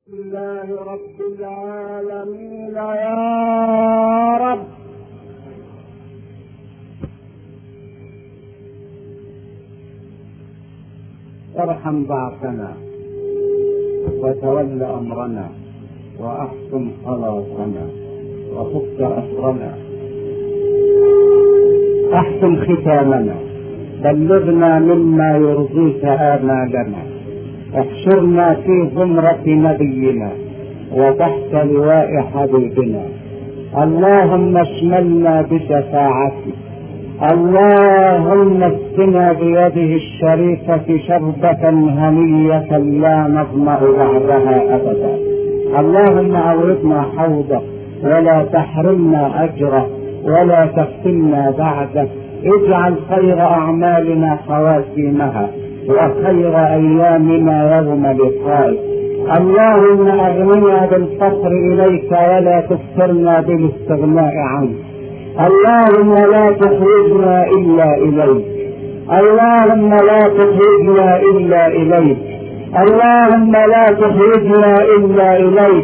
لله رب العالمين يا رب. ارحم ضعفنا وتول امرنا واحسن خلاصنا وفك اسرنا، احسن ختامنا، بلغنا مما يرضيك آمالنا، احشرنا في زمرة نبينا وتحت لواء حبيبنا. اللهم اشملنا بشفاعتك، اللهم اسقنا بيده الشريفة شربة هنية لا نظمأ بعدها أبدا. اللهم أوردنا حوضك ولا تحرمنا أجره ولا تفتنا بعده. اجعل خير أعمالنا خواتيمها وخير أيامنا يوم لقائك. اللهم أغننا بالفقر إليك ولا تفترنا بالاستغناء عنك. اللهم لا تخرجنا إلا إليك، اللهم لا تخرجنا إلا إليك، اللهم لا تخرجنا إلا إليك.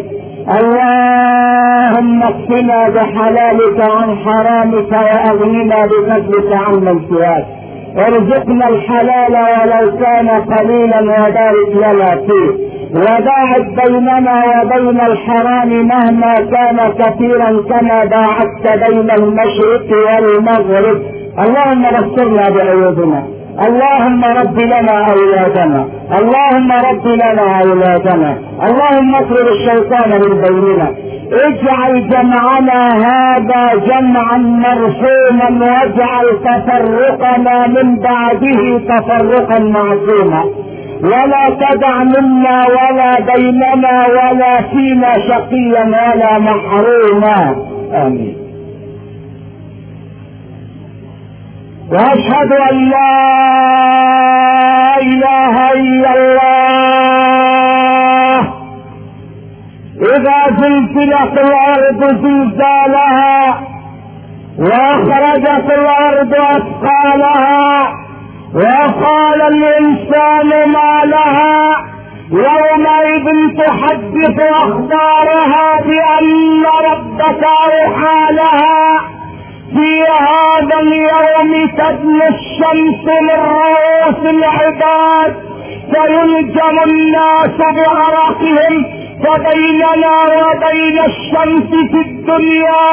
اللهم اكفنا بحلالك عن حرامك واغننا بفضلك عن منسياك. ارزقنا الحلال ولو كان قليلا وبارك لنا فيه، وباعد بيننا وبين الحرام مهما كان كثيرا كما باعدت بين المشرق والمغرب. اللهم بصرنا بعيوبنا، اللهم رب لنا اولادنا، اللهم رب لنا اولادنا، اللهم اطرد الشيطان من بيننا. اجعل جمعنا هذا جمعا مرحوما واجعل تفرقنا من بعده تفرقا معصوما، ولا تدع منا ولا بيننا ولا فينا شقيا ولا محروما. امين. واشهد ان لا اله الا الله. اذا زلزلت الارض زلزالها واخرجت الارض اثقالها وقال الانسان ما لها يومئذ تحدث اخبارها بان ربك اوحى لها. في هذا اليوم تدنو الشمس من رؤوس العباد فيلجم الناس بعرقهم، فبيننا وبين الشمس في الدنيا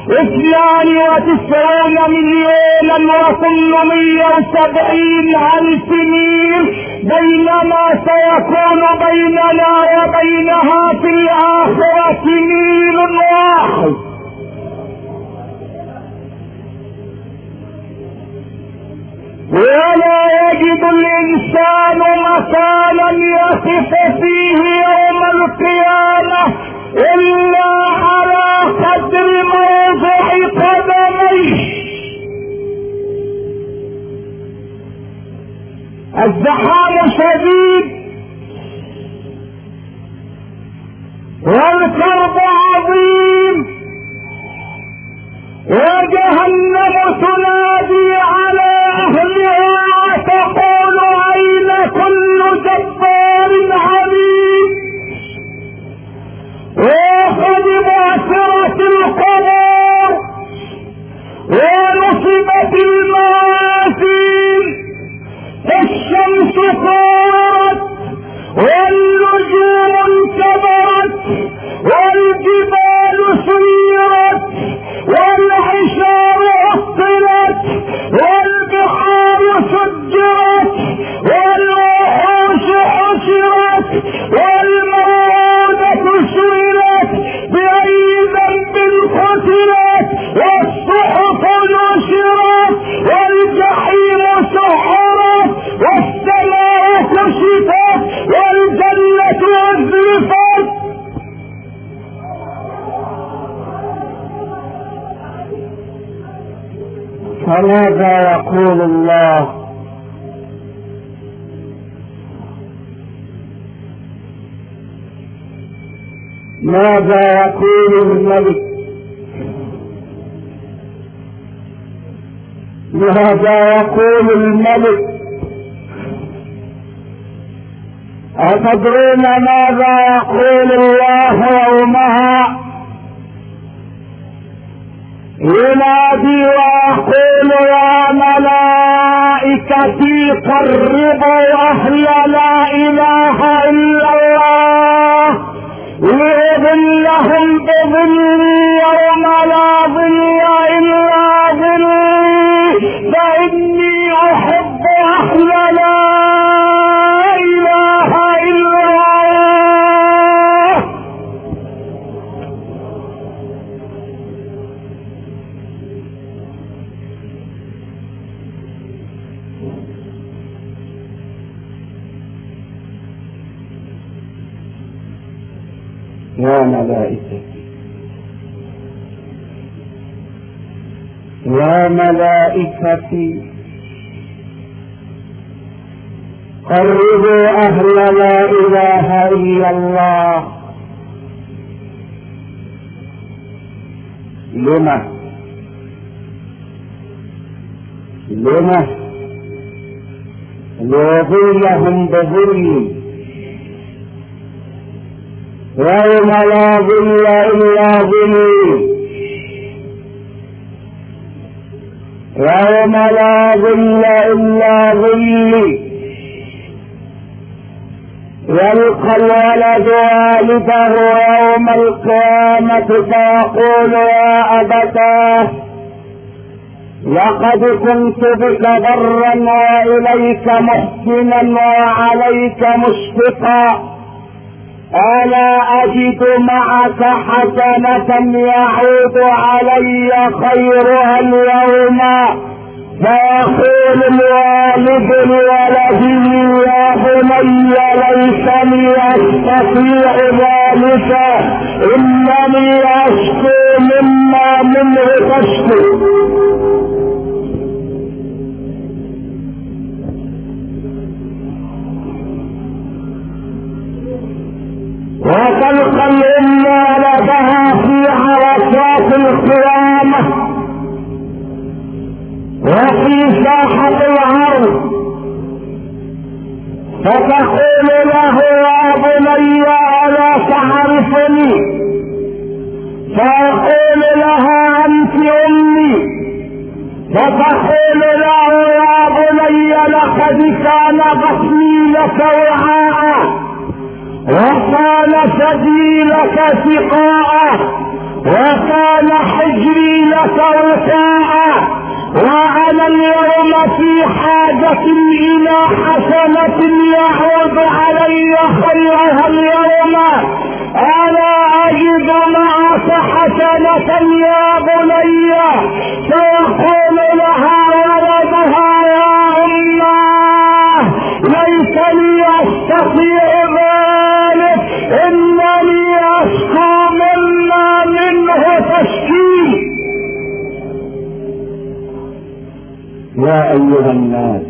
92 مليونا و870 ألف ميل، بينما سيكون بيننا وبينها في الآخرة ميل واحد. ولا يجد الإنسان مكانا يقف فيه يوم القيامة إلا على قدر موضع قدميه. الزحام شديد والكرب عظيم، وجهنم تنادي على أهلها تقول أين كل جبار عنيد. وقد بعثرت القبور ونصبت الموازين، فالشمس كورت والنجوم انكبرت والجبال سيرت والعشار عطلت والبحار سجرت والوحوش حشرت والموءودة سئلت بأي ذنب قتلت والصحف نشرت والجحيم سحرت والسماء كشفت والجنة أزلفت. فماذا يقول الله؟ ماذا يقول الملك؟ ماذا يقول الملك؟ أتدرون ماذا يقول الله يومها؟ ينادي ويقول يا ملائكتي قربوا أهل لا إله إلا الله لأظلهم بظلي يوم لا ظل إلا ظلي فإني أحب أهل لا إله إلا الله. يا ملائكتي يا ملائكتي قربوا أهل لا إله إلا الله. لما ليظلهم بظلي يوم لا ظل إلا ظلي يوم لا ظل إلا ظلي. يلقى الولد والده يوم القيامة فيقول يا أبتاه لقد كنت بك برا وإليك محسنا وعليك مشفقا ألا أجد معك حسنة يعود علي خيرها اليوم. فيقول الوالد لولده يا بني ليسني أستطيع ذلك إنني أشكو مما منه تشكو. وتلقى الأم ولدها في عرصات القيامة وفي ساحة العرض فتقول له يا بني ألا تعرفني؟ فيقول لها أنت أمي. فتقول له يا بني لقد كان بطني لك وعاء وكان ثدي لك سقاء وكان حجري لك وفاء وأنا اليوم في حاجة إلى حسنة يعود علي خيرها اليوم. ألا أجد معك حسنة يا بني؟ فيقول لها ولدها يا أماه ليتني أستطيع ذلك إنني أشكو مما منه تشكي. يا أيها الناس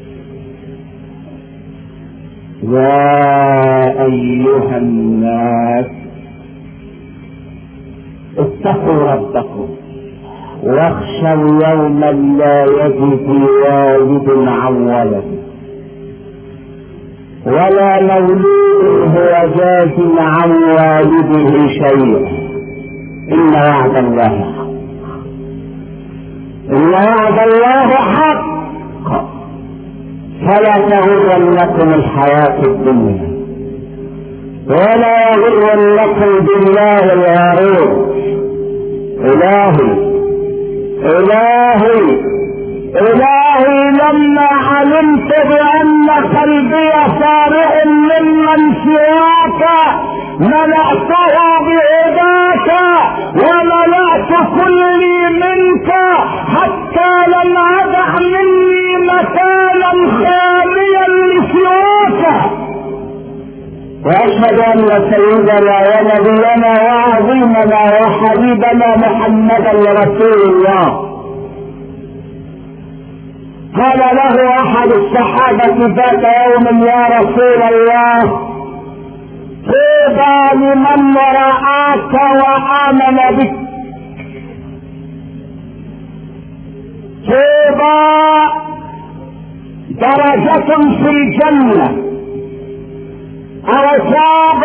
اتقوا ربكم واخشوا يوما لا يجزي والد عن ولده ولا مولود هو جاز عن والده شيئا. إن وعد الله حق. إن وعد الله حق فلا تغرنكم الحياة الدنيا ولا يغرنكم بالله الغرور. إلهي لما علمت بأن قلبي فارغ ممن سواك ملأته بعداك وملأت كلي منك حتى لم أدع مني مكانا خاليا لسواك. وأشهد أن سيدنا ونبينا وعظيمنا وحبيبنا محمدا رسول الله. قال له أحد الصحابة ذات يوم يا رسول الله طوبى لمن رآك وآمن بك. طوبى درجة في الجنة أصاب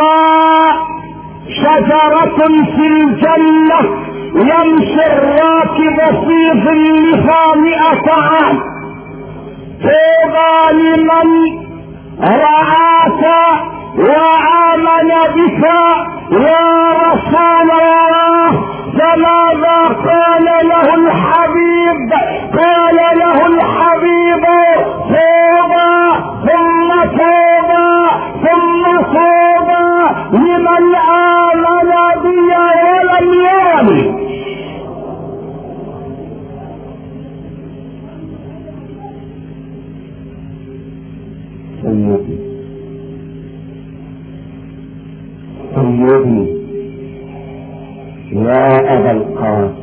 شجرة في الجنة يمشي الراكب في ظلها 100 عام. طوبى لمن رعاك وآمن بك يا رسول الله. فماذا قال له الحبيب؟ قال له الحبيب طوبى ثم طوبى ثم طوبى لمن آمن بي ولم يرني. سيدي يا أبا القاسم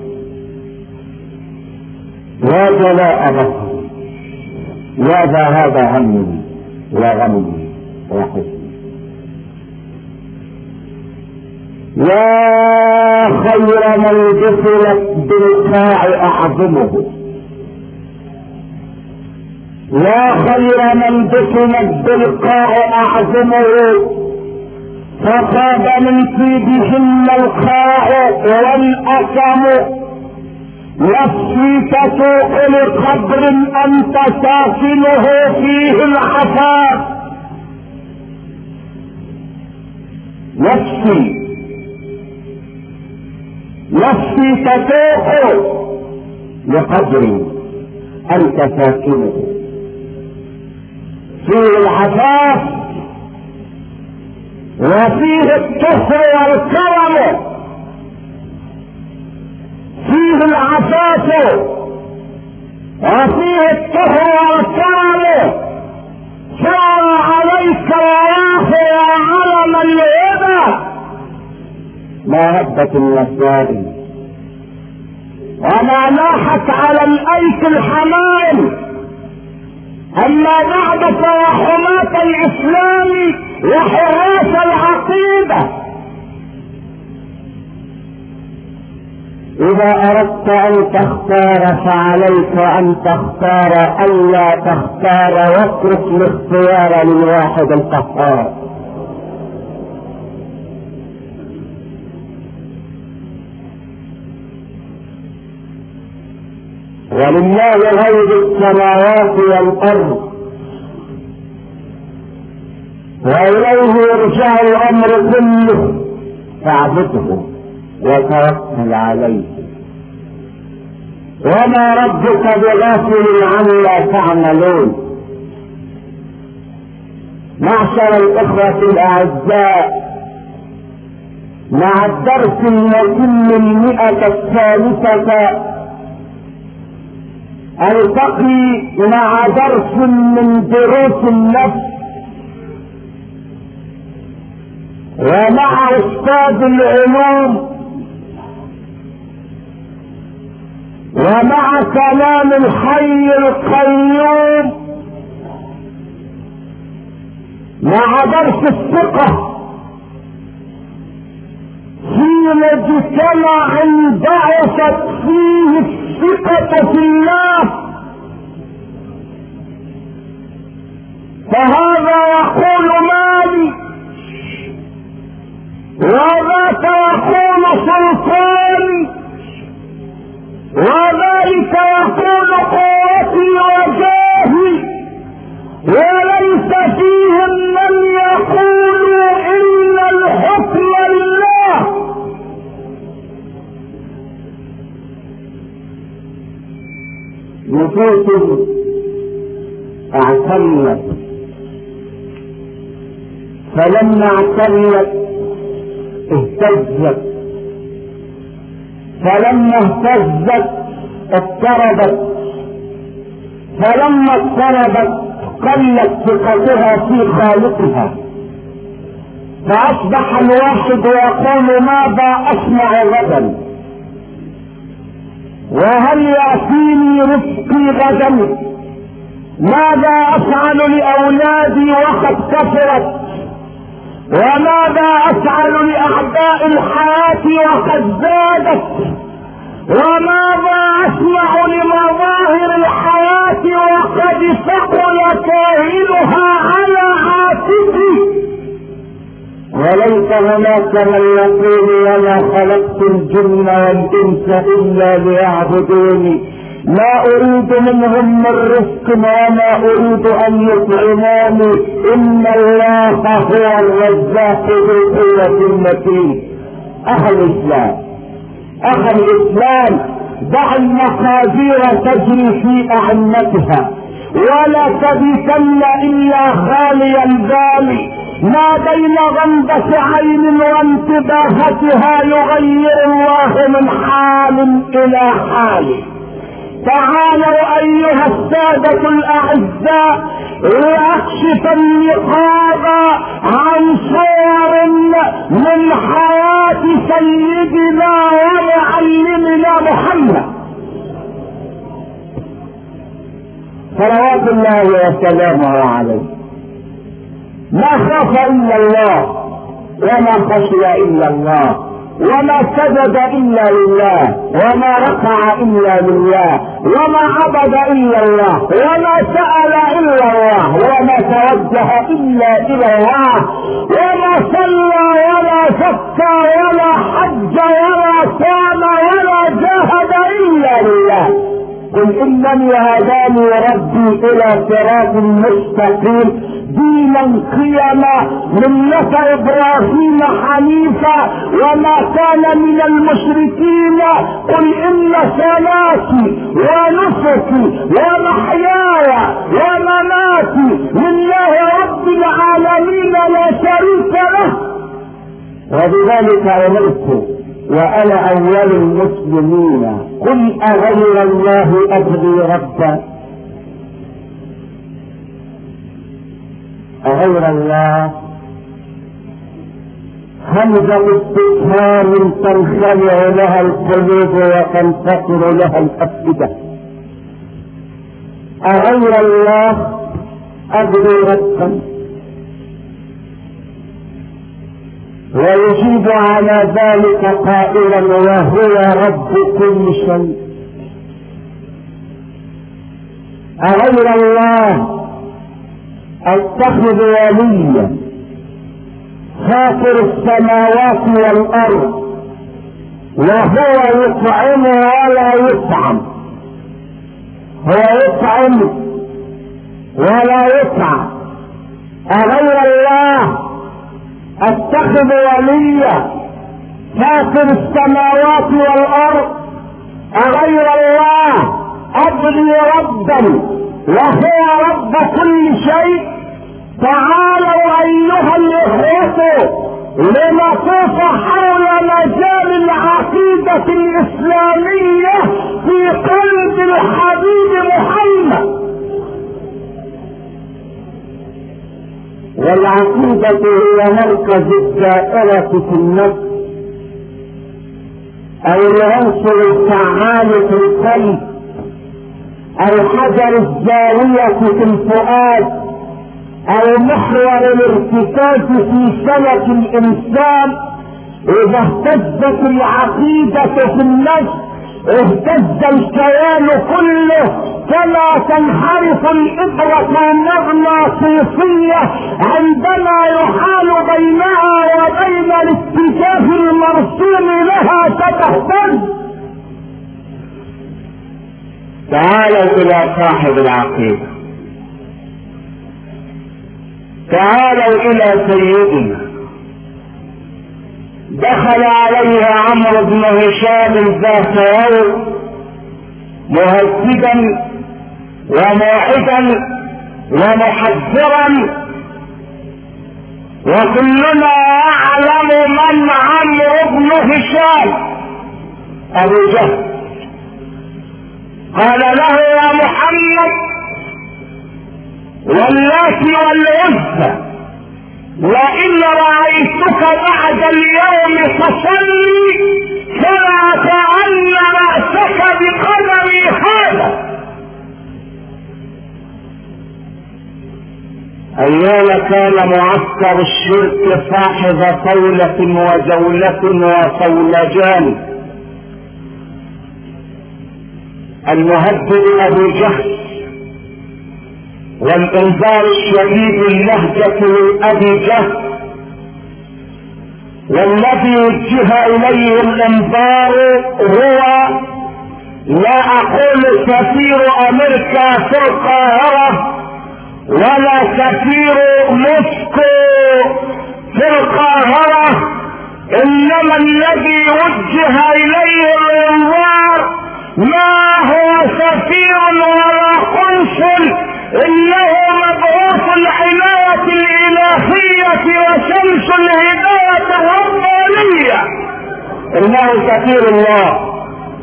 يا جلاء بصري يا ذهاب همي وغمي وحزني يا خير من دخلت بالقاع أعظمه يا خير من دخلت بالقاع أعظمه فخاب من فيدهن القاع والأسم نفسي تسوق لقبر أنت ساكنه فيه العفاف. نفسي تسوق لقبر أنت ساكنه فيه العفاف وفيه الطهر والكرم. فيه العفاف وفيه الطهر والكرم. صار عليك وياخي علم الهدى ما هبت النسائي وما لاحت على الايك الحمائل. اما بعد فيا حماة الاسلام وحراس العقيدة، إذا أردت أن تختار فعليك أن تختار ألا تختار واترك الاختيار للواحد القهار. ولله غيب السماوات والأرض وإليه يرجع الأمر كله فاعبده وتوكل عليه وما ربك بغافل عما تعملون. معشر الإخوة الأعزاء، مع الدرس المتم 100 ألتقي مع درس من دروس النفس ومع أستاذ العلوم ومع كلام الحي القيوم، مع درس الثقة في مجتمع ضعفت فيه الثقة في الله. فهذا يقول مالي وذاك يقول سلطاني وذلك يقول قوتي وجاهي، وليس فيهم من يقول إن الحكم لله. نفوس اعتلت، فلما اعتلت اهتزت، فلما اهتزت اضطربت، فلما اضطربت قلت ثقتها في خالقها، فاصبح الواحد يقول ماذا اصنع غدا، وهل يأتيني رزقي غدا، ماذا افعل لاولادي وقد كثرت، وماذا افعل لاعداء الحياة وقد زادت، وماذا اصنع لمظاهر الحياة وقد ثقل كاهلها على عاتقي. وليس هناك من يقول وما خلقت الجن والانس الا ليعبدوني ما اريد منهم من رزق وما اريد ان يطعموني ان الله هو الرزاق ذو القوة المتين. اهل الاسلام دع المخازير تجري في اعنتها ولا تبيتن الا خالي البال. ما بين غمضة عين وانتباهتها يغير الله من حال الى حال. تعالوا ايها السادة الاعزاء لأكشف النقاب عن صور من حياة سيدنا ومعلمنا محمد صلوات الله وسلامه عليه. ما خاف الا الله وما خشي الا الله وما سجد الا لله وما ركع الا لله وما عبد الا الله وما سأل الا الله وما توجه الا الى الله وما صلى ولا زكى ولا حج ولا صام ولا جاهد الا لله. قل انني هداني ربي الى صراط مستقيم دينا قيما ملة ابراهيم حنيفا وما كان من المشركين. قل ان صلاتي ونسكي ومحياي ومماتي لله رب العالمين لا شريك له وبذلك امرت وانا اول المسلمين. قل اغير الله ابغي ربا أغير الله همزة استفهام تنخلع لها القلوب وتنتصر لها الأفئدة. أغير الله أبغي ربا ويجيب على ذلك قائلا وهو رب كل شيء. أغير الله اتخذ وليا فاطر السماوات والارض وهو يطعم ولا يطعم. هو يطعم ولا يطعم. اغير الله اتخذ وليا فاطر السماوات والارض اغير الله ابغي ربا وهو رب كل شيء. تعالوا ايها الاخوة لنطوف حول مجال العقيدة الاسلامية في قلب الحبيب محمد. والعقيدة هي مركز الدائرة في النفس او العنصر الفعال في القلب الحجر الزاوية في الفؤاد او محور الارتكاز في سلك الانسان. اذا اهتزت العقيدة في النفس اهتز الكيان كله كما تنحرف الابرة المغناطيسية عندما يحال بينها وبين الاتجاه المرسوم لها فتهتز. تعالوا الى صاحب العقيدة، تعالوا الى سيدنا. دخل عليه عمرو بن هشام ذات يوم مهددا وموعدا ومحذرا، وكلنا يعلم من عمرو بن هشام ابو جهل. قال له يا محمد واللات والعزى لئن رأيتك بعد اليوم تصلي فلا تعن رأسك بقدمي هذا. أيام كان معسكر الشرك صاحب طولة وجولة وصولجان. المهدد أبو جهل والإنذار الشديد اللهجة لأبي جهل والذي وجه اليه الانذار هو، لا اقول سفير امريكا في القاهرة ولا سفير موسكو في القاهرة، انما الذي وجه اليه الانذار ما هو سفير ولا قنصل، انه مبعوث العناية الالهية وشمس الهداية الربانية، انه سفير الله،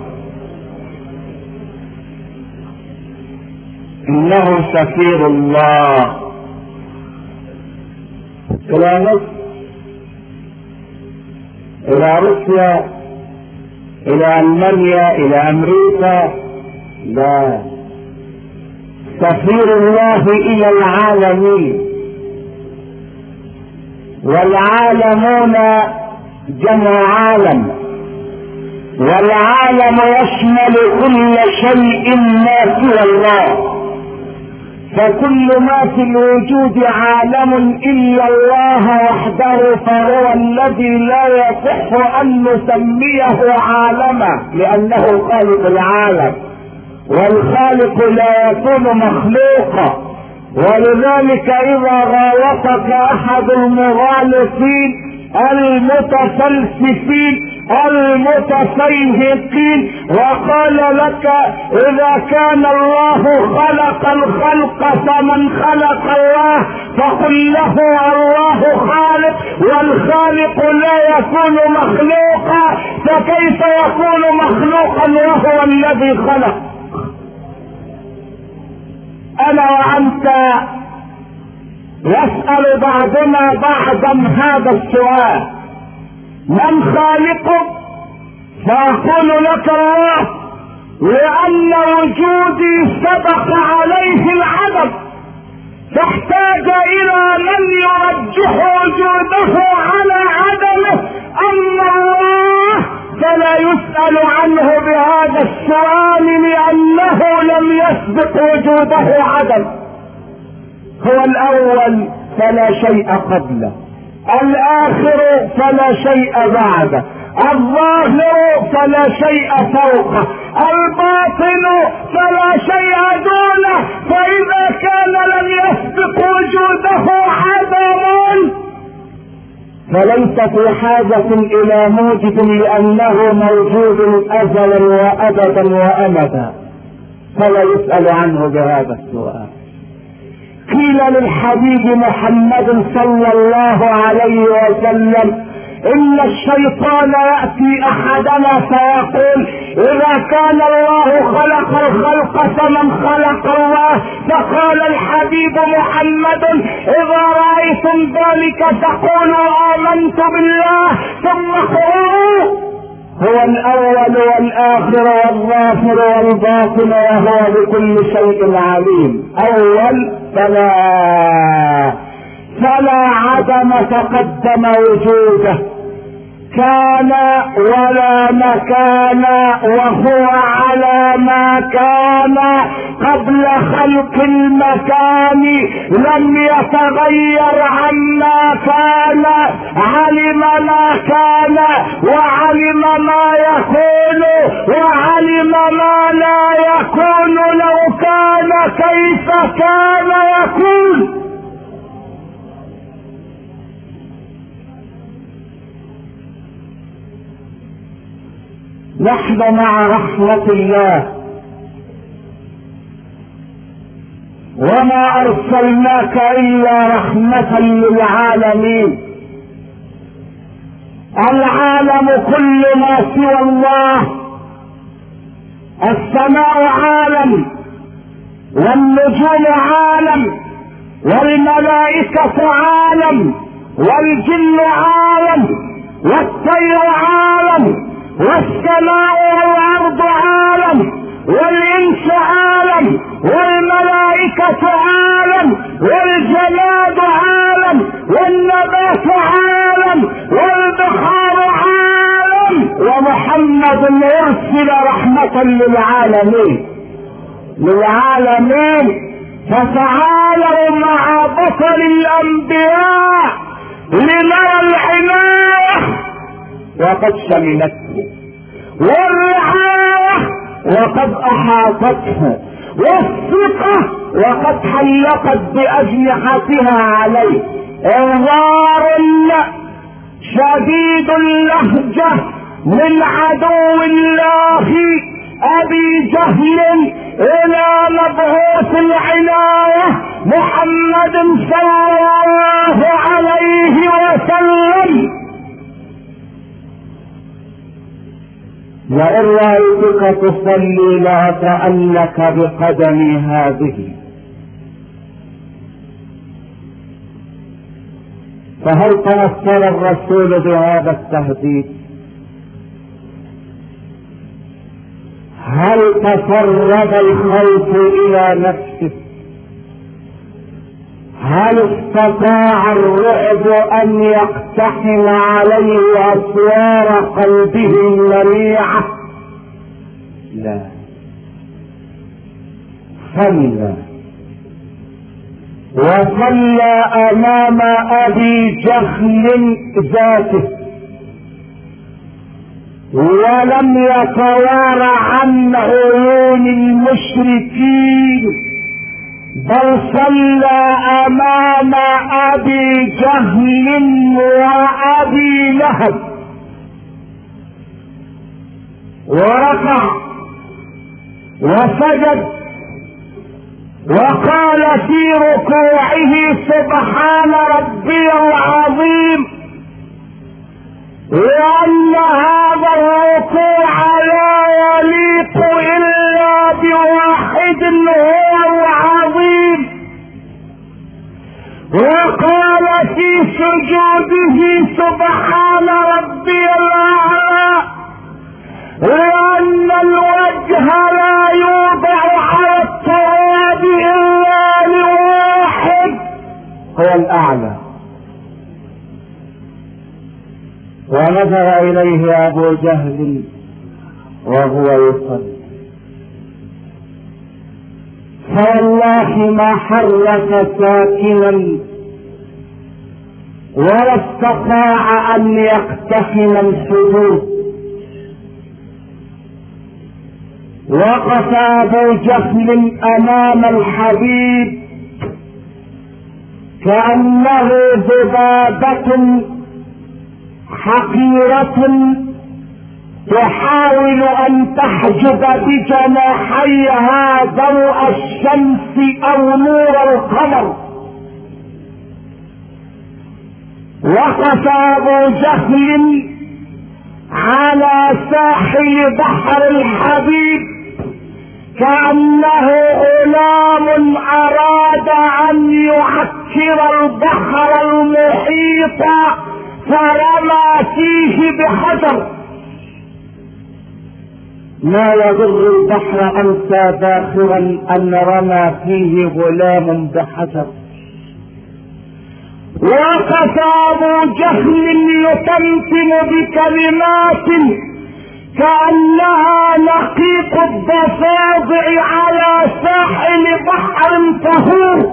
انه سفير الله الى مصر، الى روسيا، الى المانيا، الى امريكا، لا، سفير الله الى العالمين، والعالمون جمع عالم، والعالم يشمل كل شيء ما سوى الله، فكل ما في الوجود عالم الا الله وحده، فهو الذي لا يصح ان نسميه عالما لانه خالق العالم، والخالق لا يكون مخلوقا. ولذلك اذا غالطك احد المغالطين المتفلسفين المتفيهقين وقال لك اذا كان الله خلق الخلق فمن خلق الله، فقل له الله خالق، والخالق لا يكون مخلوقا، فكيف يكون مخلوقا وهو الذي خلق؟ انا وانت يسأل بعضنا بعضا هذا السؤال: من خالقك؟ فأقول لك الله، لأن وجودي سبق عليه العدم، فاحتاج إلى من يرجح وجوده على عدمه. أما الله فلا يسأل عنه بهذا السؤال لأنه لم يسبق وجوده عدم، هو الأول فلا شيء قبله، الآخر فلا شيء بعده، الظاهر فلا شيء فوقه، الباطن فلا شيء دونه، فإذا كان لم يسبق وجوده عدم فليس في حاجة إلى موجد، لأنه موجود أزلا وأبدا وأمدا، فلا يسأل عنه بهذا السؤال. قيل للحبيب محمد صلى الله عليه وسلم: ان الشيطان يأتي احدنا فيقول اذا كان الله خلق الخلق فمن خلق الله؟ فقال الحبيب محمد: اذا رأيتم ذلك فقولوا امنت بالله، ثم قولوا هو الاول والاخر والظاهر والباطن وهو بكل شيء عليم. اول فلا عدم تقدم وجوده، كان ولا مكان، وهو على ما كان قبل خلق المكان، لم يتغير عما كان، علم ما كان وعلم ما يكون وعلم ما لا يكون، لو كان كيف كان يكون. نحن مع رحمة الله، وما أرسلناك إلا رحمة للعالمين. العالم كل ما سوى الله، السماء عالم، والنجوم عالم، والملائكة عالم، والجن عالم، والطير عالم، والسماء والارض عالم، والانس عالم، والملائكة عالم، والجماد عالم، والنبات عالم، والبحار عالم، ومحمد يرسل رحمة للعالمين فتعالوا مع بطل الانبياء لنرى العناية وقد شملته، والرعاية وقد احاطته، والثقة وقد حلقت باجنحتها عليه. انظار شديد اللهجة من عدو الله ابي جهل الى مبعوث العناية محمد صلى الله عليه وسلم: وإن رأيتك تصلي لأطأنك بقدمي هذه. فهل تأثر الرسول بهذا التهديد؟ هل تسرب الخوف إلى نفسه؟ هل استطاع الرعب أن يقتحم عليه أسوار قلبه المنيعة؟ لا. صلى وصلى أمام أبي جهل ذاته، ولم يتوارى عن عيون المشركين، بل صلى امام ابي جهل وابي لهب، وركع وسجد وقال في ركوعه: سبحان ربي العظيم، لأن هذا الركوع لا يليق إلا بواحد هو العظيم. وقال في سجوده: سبحان ربي الأعلى، لأن الوجه لا يوضع على التراب إلا لواحد هو الأعلى. ونظر إليه أبو جهل وهو يصلي، فوالله ما حرك ساكنا ولا استطاع أن يقتحم السجود. وقف أبو جهل أمام الحبيب كأنه ذبابة حقيرة تحاول أن تحجب بجناحيها ضوء الشمس أو نور القمر. وقف أبو جهل على ساحل بحر الحبيب كأنه غلام أراد أن يعكر البحر المحيط فرمى فيه بحجر. ما يضر البحر أنسى باخرا أن رمى فيه غلام بحجر. وقف أبو جهل يتمتم بكلمات كأنها نقيق الضفادع على ساحل بحر طهور.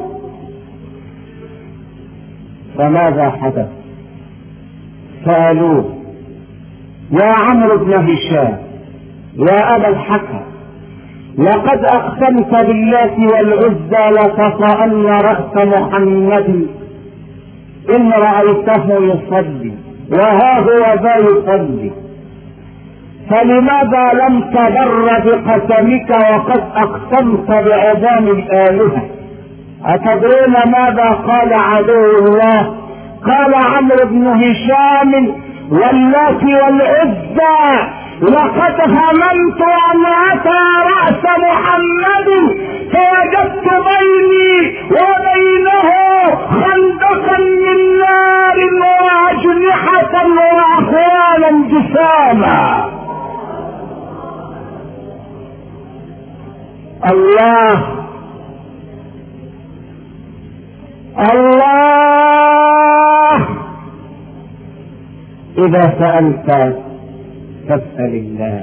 فماذا حدث؟ سألوه: يا عمرو بن هشام، يا أبا الحكم، لقد أقسمت بالله والعزى لتطأن رأس محمد إن رأيته يصلي، وها هو ذا يصلي، فلماذا لم تبر بقسمك وقد أقسمت بعظام الآلهة؟ أتدرون ماذا قال عدو الله؟ قال عمرو بن هشام: واللات والعزى لقد هممت أن أتى رأس محمد فوجدت بيني وبينه خندقا من نار وأجنحة وأخوانا جساما. الله الله. إذا سألت فاسأل الله،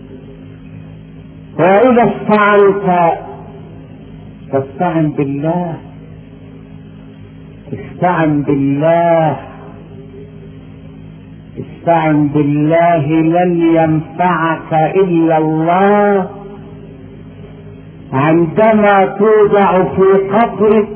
وإذا استعنت فاستعن بالله. استعن بالله، تستعن بالله لن ينفعك إلا الله. عندما توضع في قبرك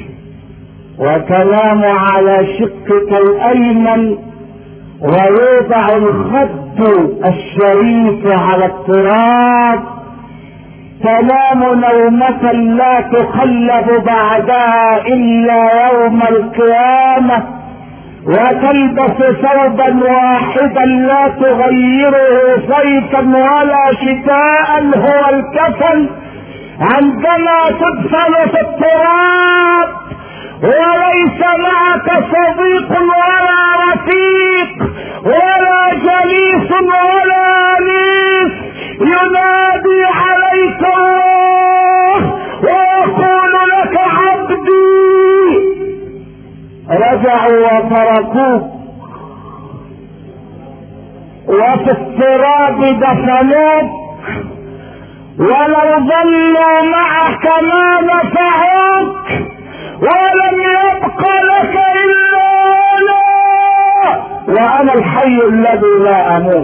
وتنام على شقك الأيمن ويوضع الخد الشريف على التراب، تنام نومة لا تقلب بعدها إلا يوم القيامة، وتلبس ثوبا واحدا لا تغيره صيفا ولا شتاء هو الكفن. عندما تدفن في التراب وليس معك صديق ولا رفيق ولا جليس ولا أنيس، ينادي عليك الله ويقول لك عبدي، رجعوا وتركوك وفي التراب دفنوك، ولو ظلوا معك ما نفعوك، ولم يبق لك إلا أنا وأنا الحي الذي لا أموت.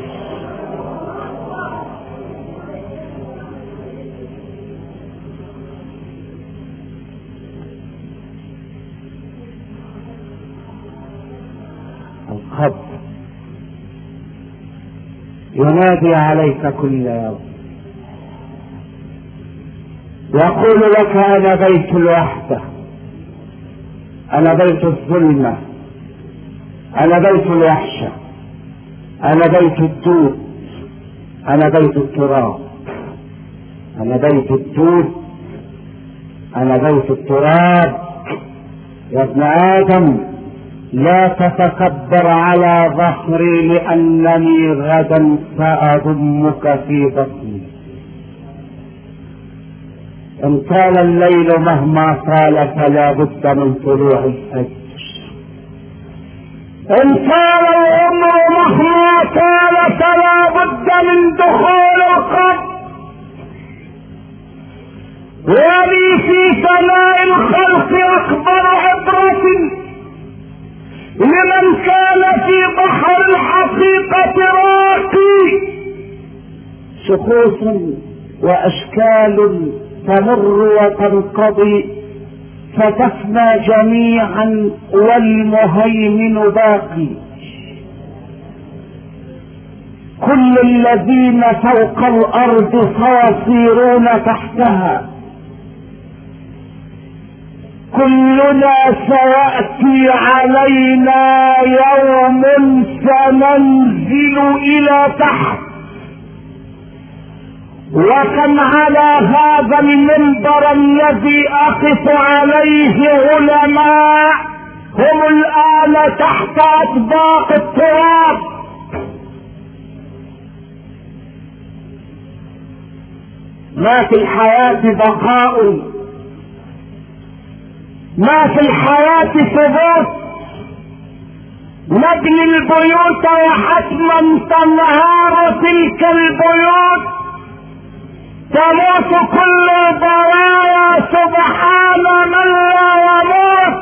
القبر ينادي عليك كل يوم، يقول لك أنا بيت الوحدة، أنا بيت الظلمة، أنا بيت الوحشة، أنا بيت الدود، أنا بيت التراب، أنا بيت الدود، أنا بيت التراب. يا ابن آدم لا تتكبر على ظهري لأنني غدا سأضمك في بطني. إن طال الليل مهما طال فلا بد من طلوع الفجر، إن طال العمر مهما طال فلا بد من دخول القبر. ولي في سماء الخلق أكبر عبرة لمن كان في بحر الحقيقة راقي، شخوص وأشكال تمر وتنقضي فتفنى جميعا والمهيمن باقي. كل الذين فوق الأرض سيصيرون تحتها، كلنا سيأتي علينا يوم سننزل إلى تحت. وكم على هذا المنبر الذي أقف عليه علماء هم الآن تحت أطباق التراب. ما في الحياة بقاء، ما في الحياة ثبوت. نبني البيوت وحتما تنهار تلك البيوت، تموت كل البرايا سبحان من لا يموت.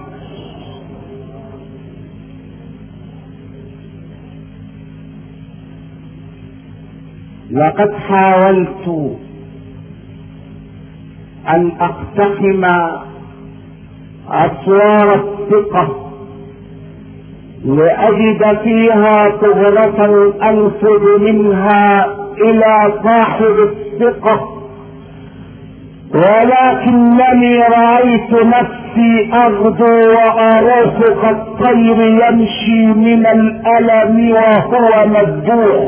لقد حاولت أن أقتحم أسوار الثقة لأجد فيها ثغرة أنفذ منها إلى صاحب الثقة، ولكنني رأيت نفسي أغدو وأروح كالطير يمشي من الألم وهو مذبوح.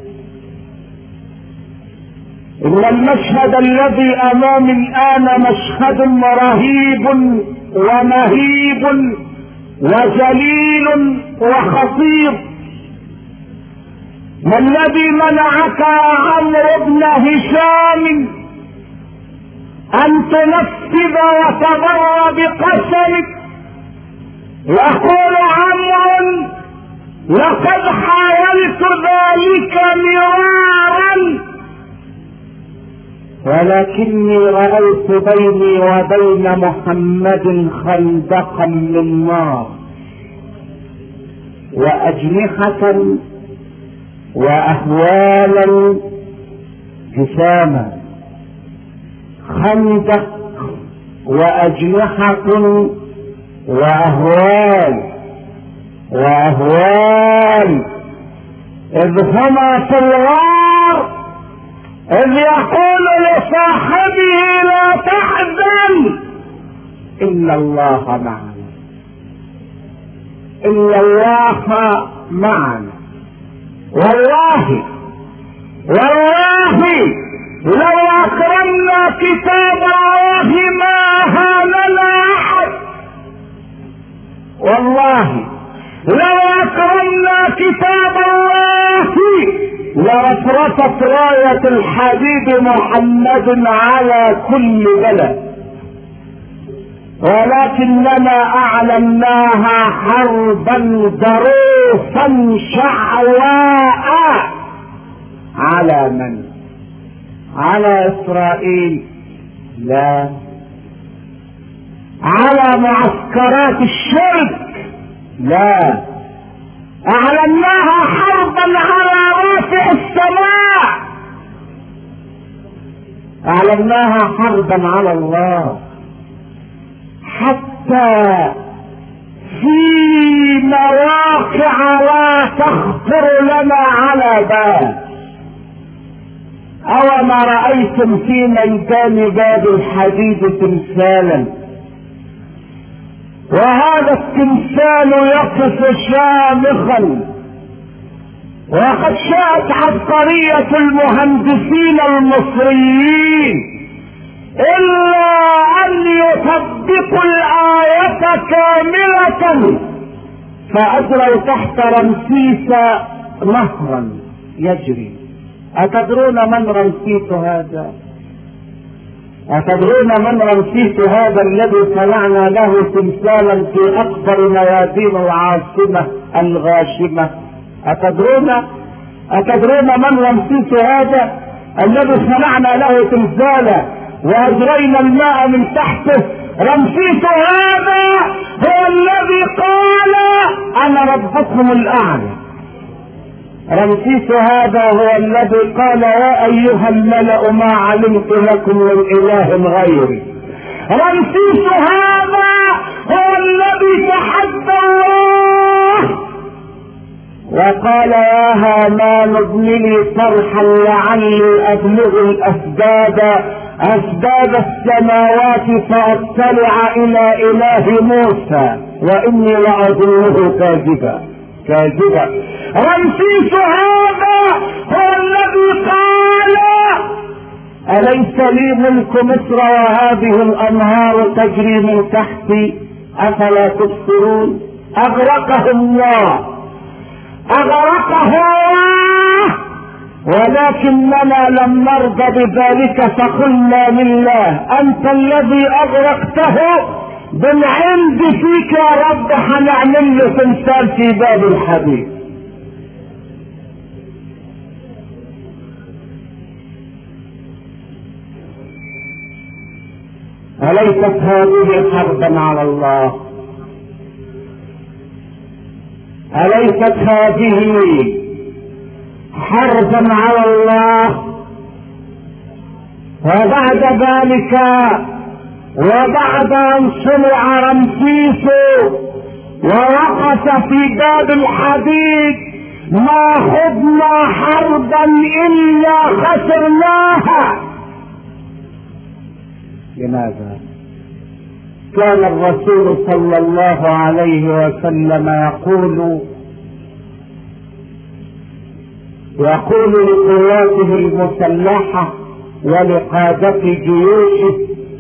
إن المشهد الذي أمامي الآن مشهد رهيب ومهيب وجليل وخطير. ما الذي منعك يا عمرو بن هشام أن تنفذ وتبر بقسمك؟ يقول عمرو لقد حاولت ذلك مرارا، ولكني رأيت بيني وبين محمد خندقا من نار. وأجنحة وأهوالا جساما. خندق وأجنحة وأهوال إذ هما في الغار إذ يقول لصاحبه لا تحزن إن الله معنا، إن الله معنا. والله لو أكرمنا كتاب الله ما هاننا أحد. والله لو أكرمنا كتاب الله لرفرفت راية الحبيب محمد على كل بلد، ولكننا أعلناها حربا ضروسا شعواء. على من؟ على إسرائيل؟ لا، على معسكرات الشرك؟ لا، أعلناها حربا على رافع السماء، أعلناها حربا على الله، حتى في مواقع لا تخطر لنا على بال. أوما رأيتم في ميدان باب الحديد تمثالا، وهذا التمثال يقف شامخا، وقد شاءت عبقرية المهندسين المصريين إلا أن يطبقوا الآية كاملة، فأجروا تحت رمسيس نهرا يجري. أتدرون من رمسيس هذا؟ أتدرون من رمسيس هذا الذي صنعنا له تمثالا في أكبر ميادين العاصمة الغاشمة؟ أتدرون من رمسيس هذا الذي صنعنا له تمثالا وأجرينا الماء من تحته؟ رمسيس هذا هو الذي قال أنا ربكم الأعلى. رمسيس هذا هو الذي قال يا أيها الملأ ما علمت لكم من إله غيري. رمسيس هذا هو الذي تحدى الله وقال يا هامان ابن لي صرحا لعلي أبلغ أسباب السماوات فأطلع إلى إله موسى وإني لأظنه كاذبا. رمسيس هذا هو الذي قال أليس لي ملك مصر وهذه الأنهار تجري من تحتي أفلا تبصرون؟ أغرقه الله، ولكننا لم نرضى بذلك فقلنا لله أنت الذي أغرقته، بالعند فيك يا رب هنعمل له تمثال في باب الحديد. أليست هذه حربا على الله؟ أليست هذه حربا على الله؟ وبعد ذلك وبعد أن صنع رمسيس ووقف في باب الحديد ما خضنا حربا إلا خسرناها. لماذا؟ كان الرسول صلى الله عليه وسلم يقول لقواته المسلحة ولقادة جيوشه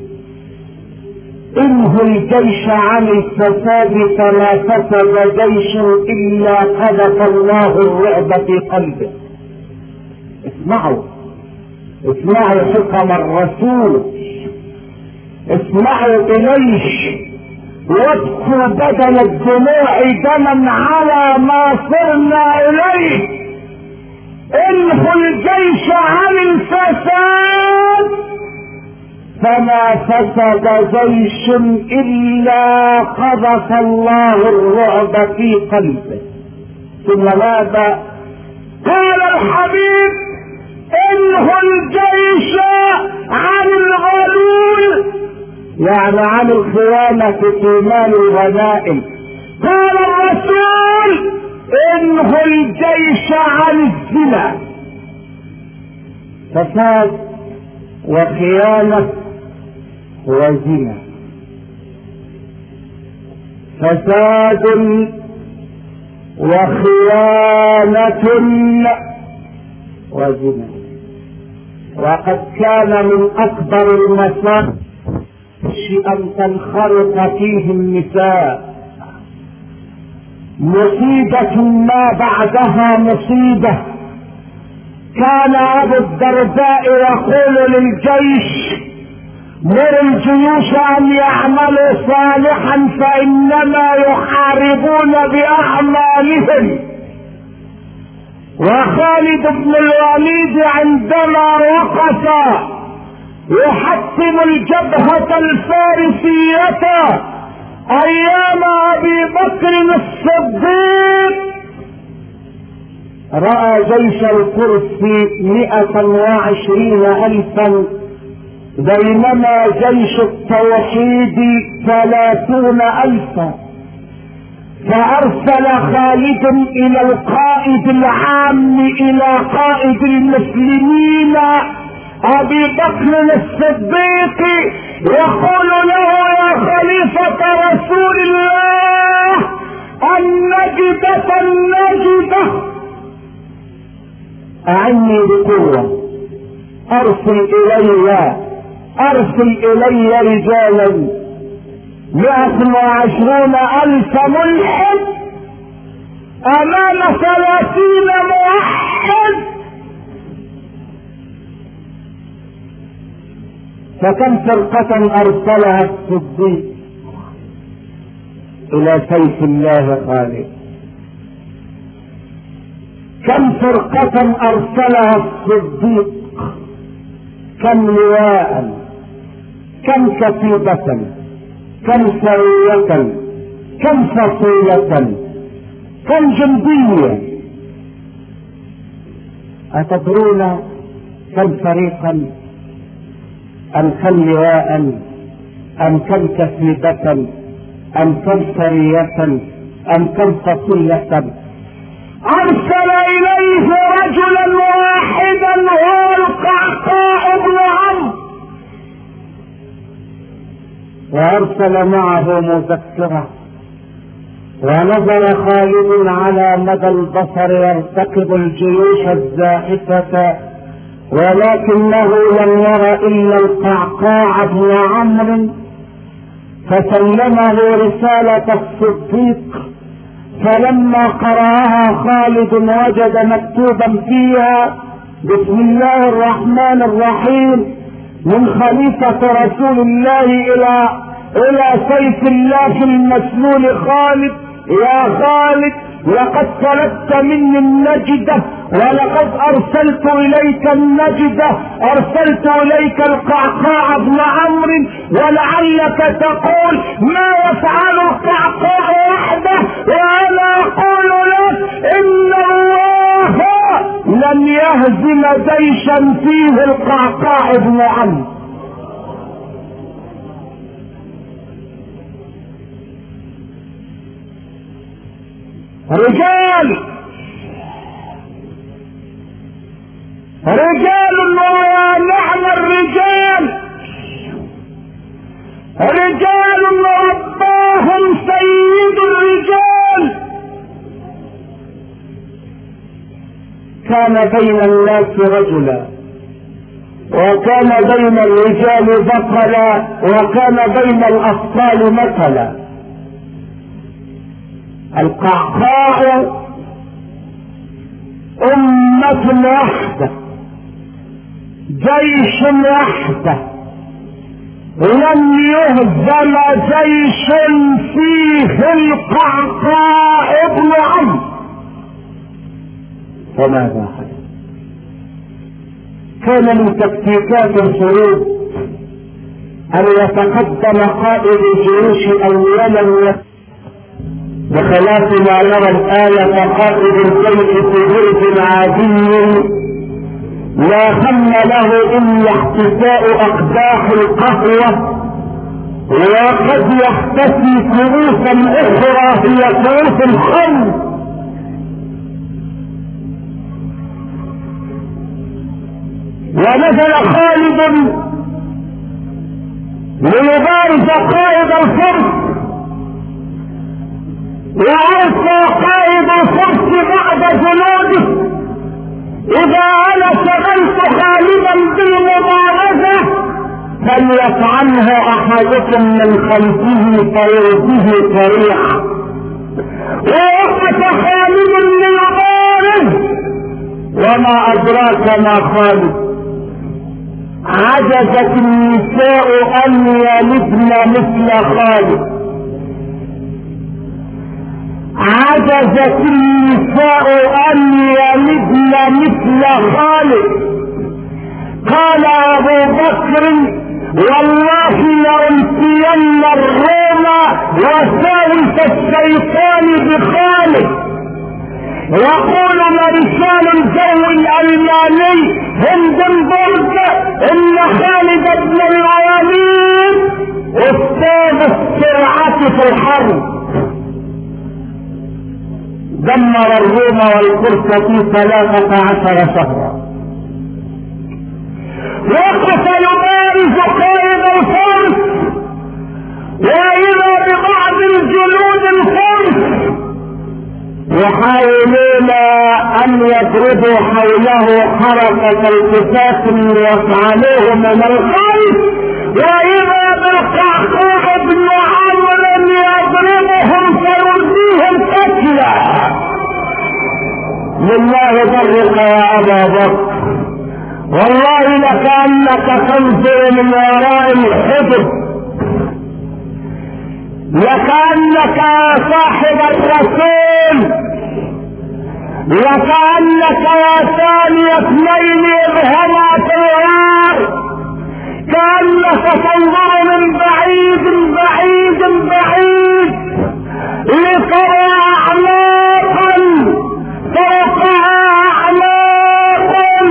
انهوا الجيش عن الفساد فلا فسد جيش الا قذف الله الرعب في قلبه. اسمعوا حكم الرسول، اسمعوا اليه وابكوا بدل الدموع دما على ما صرنا اليه. انهوا الجيش عن الفساد فما فسد جيش الا قذف الله الرعب في قلبه. ثم ماذا؟ قال الحبيب انهوا الجيش عن الغلول، يعني عن الخيانة في مال الغنائم. قال الرسول انهوا الجيش عن الزنا. فساد وخيانة وزنا، فساد وخيانة وزنا. وقد كان من اكبر المساوئ ان تنخرط فيه النساء، مصيبة ما بعدها مصيبة. كان ابو الدرداء يقول للجيش مر الجيوش ان يعملوا صالحا فانما يحاربون باعمالهم. وخالد بن الوليد عندما وقف يحطم الجبهة الفارسية ايام ابي بكر الصديق، رأى جيش الفرس 120,000 بينما جيش التوحيد 30,000. فارسل خالد الى القائد العام الى قائد المسلمين ابي بكر الصديق يقول له يا خليفة رسول الله النجدة اعني بقوة، ارسل الي رجالا 120,000 ملحد امام 30 موحد. فكم فرقة ارسلها الصديق الى سيف الله خالد؟ كم فرقة ارسلها الصديق؟ كم لواء؟ كم كتيبة؟ كم سرية؟ كم فصيلة؟ كم جندية؟ أتدرون كم فريقا؟ أم كم لواء؟ أم كم كتيبة؟ أم كم سرية؟ أم كم فصيلة؟ أرسل إليه رجلا واحدا هو القعقاع بن عمرو، وارسل معه مذكرة. ونظر خالد على مدى البصر يرتقب الجيوش الزاحفة، ولكنه لم ير الا القعقاع بن عمرو، فسلمه رسالة الصديق. فلما قرأها خالد وجد مكتوبا فيها بسم الله الرحمن الرحيم من خليفة رسول الله الى سيف الله المسلول خالد: يا خالد لقد طلبت مني النجدة ولقد ارسلت اليك النجدة، ارسلت اليك القعقاع بن عمرو، ولعلك تقول ما يفعل القعقاع وحده، وانا اقول لك ان الله لن يهزم جيشا فيه القعقاع بن عمرو. رجال ويا نعم الرجال، رجال رباهم سيد الرجال. كان بين الناس رجلا، وكان بين الرجال بطلا، وكان بين الأبطال مثلا. القعقاع أمة واحدة، جيش واحدة، لم يهزم جيش فيه القعقاع بن عمرو. وماذا حدث؟ كان من تكتيكات الحروب أن يتقدم قائد الجيوش أولا بخلاف ما نرى الآن فقائد الشيء في غرف عادي لا هم له إلا احتساء أقداح القهوة، وقد يختفي كؤوسا أخرى هي كؤوس الخمر. ونزل خالد ليبارز قائد الفرس، وألقى قائد الفرس بعد جنوده: إذا أنا شغلت خالدا بالمبارزة فليطعنه أحدكم من خلفه فيرده طريقا. ووقف خالد ليبارز، وما أدراك ما خالد؟ عجزت النساء أن يلدن مثل خالد، عجزت النساء أن يلدن مثل خالد. قال أبو بكر: والله لأنسين الروم وساوس الشيطان بخالد. يقول مرشال الجو الألماني هندنبورغ إن خالد بن الوليد أستاذ السرعة في الحرب، دمر الروم والفرس في 13 شهرا. وقف يبارز قائد الفرس، وإذا ببعض الجنود الفرس يحاولون أن يضربوا حوله حركة التفات ليفعلوه من الخلف، وإذا بالقعقاع بن عمرو يضربهم فيرضيهم قتلا. لله برك يا أبا بكر، والله لكأنك تنظر من وراء الحجب، لكأنك يا صاحب الرسول، لكأنك يا ثاني اثنين اذهبا في الغار، كأنك تنظر من بعيد بعيد بعيد لترى أعماقا فوقها أعماقا،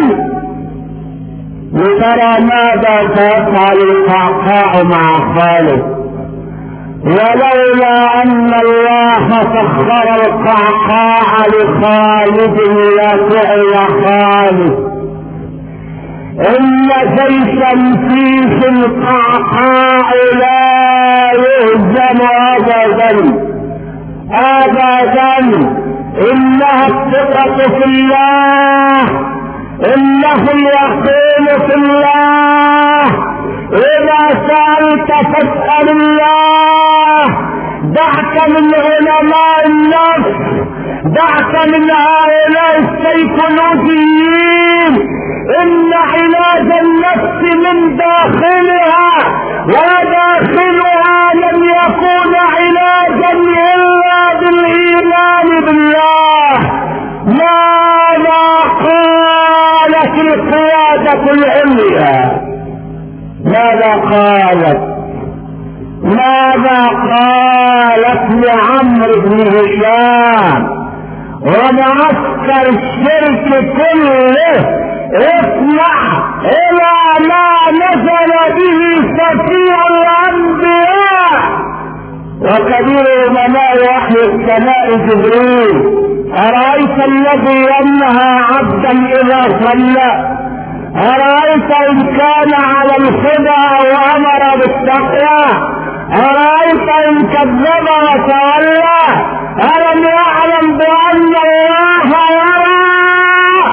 لترى ماذا سيفعل القعقاع مع خالد. ولولا أن الله سخر القعقاع لخالد لفعل خالد. إن جيشا فيه القعقاع لا يهزم أبدا أبدا. إنها الثقة في الله، إنه اليقين في الله. إذا سألت فاسأل الله، دعك من علماء النفس، دعك من هؤلاء السيكولوجيين. إن علاج النفس من داخلها، وداخلها لم يكون علاجا إلا بالإيمان بالله. ماذا قالت القيادة العليا؟ ماذا قالت؟ ماذا قالت لعمرو بن هشام ومعسكر الشرك كله؟ اسمع الى ما نزل به سفيع الانبياء وكبير علماء وحي السماء جبريل: ارايت الذي ينهى عبدا اذا صلى؟ أرأيت إن كان على الهدى وأمر بالتقوى؟ أرأيت إن كذب وتولى؟ ألم يعلم بأن الله يرى؟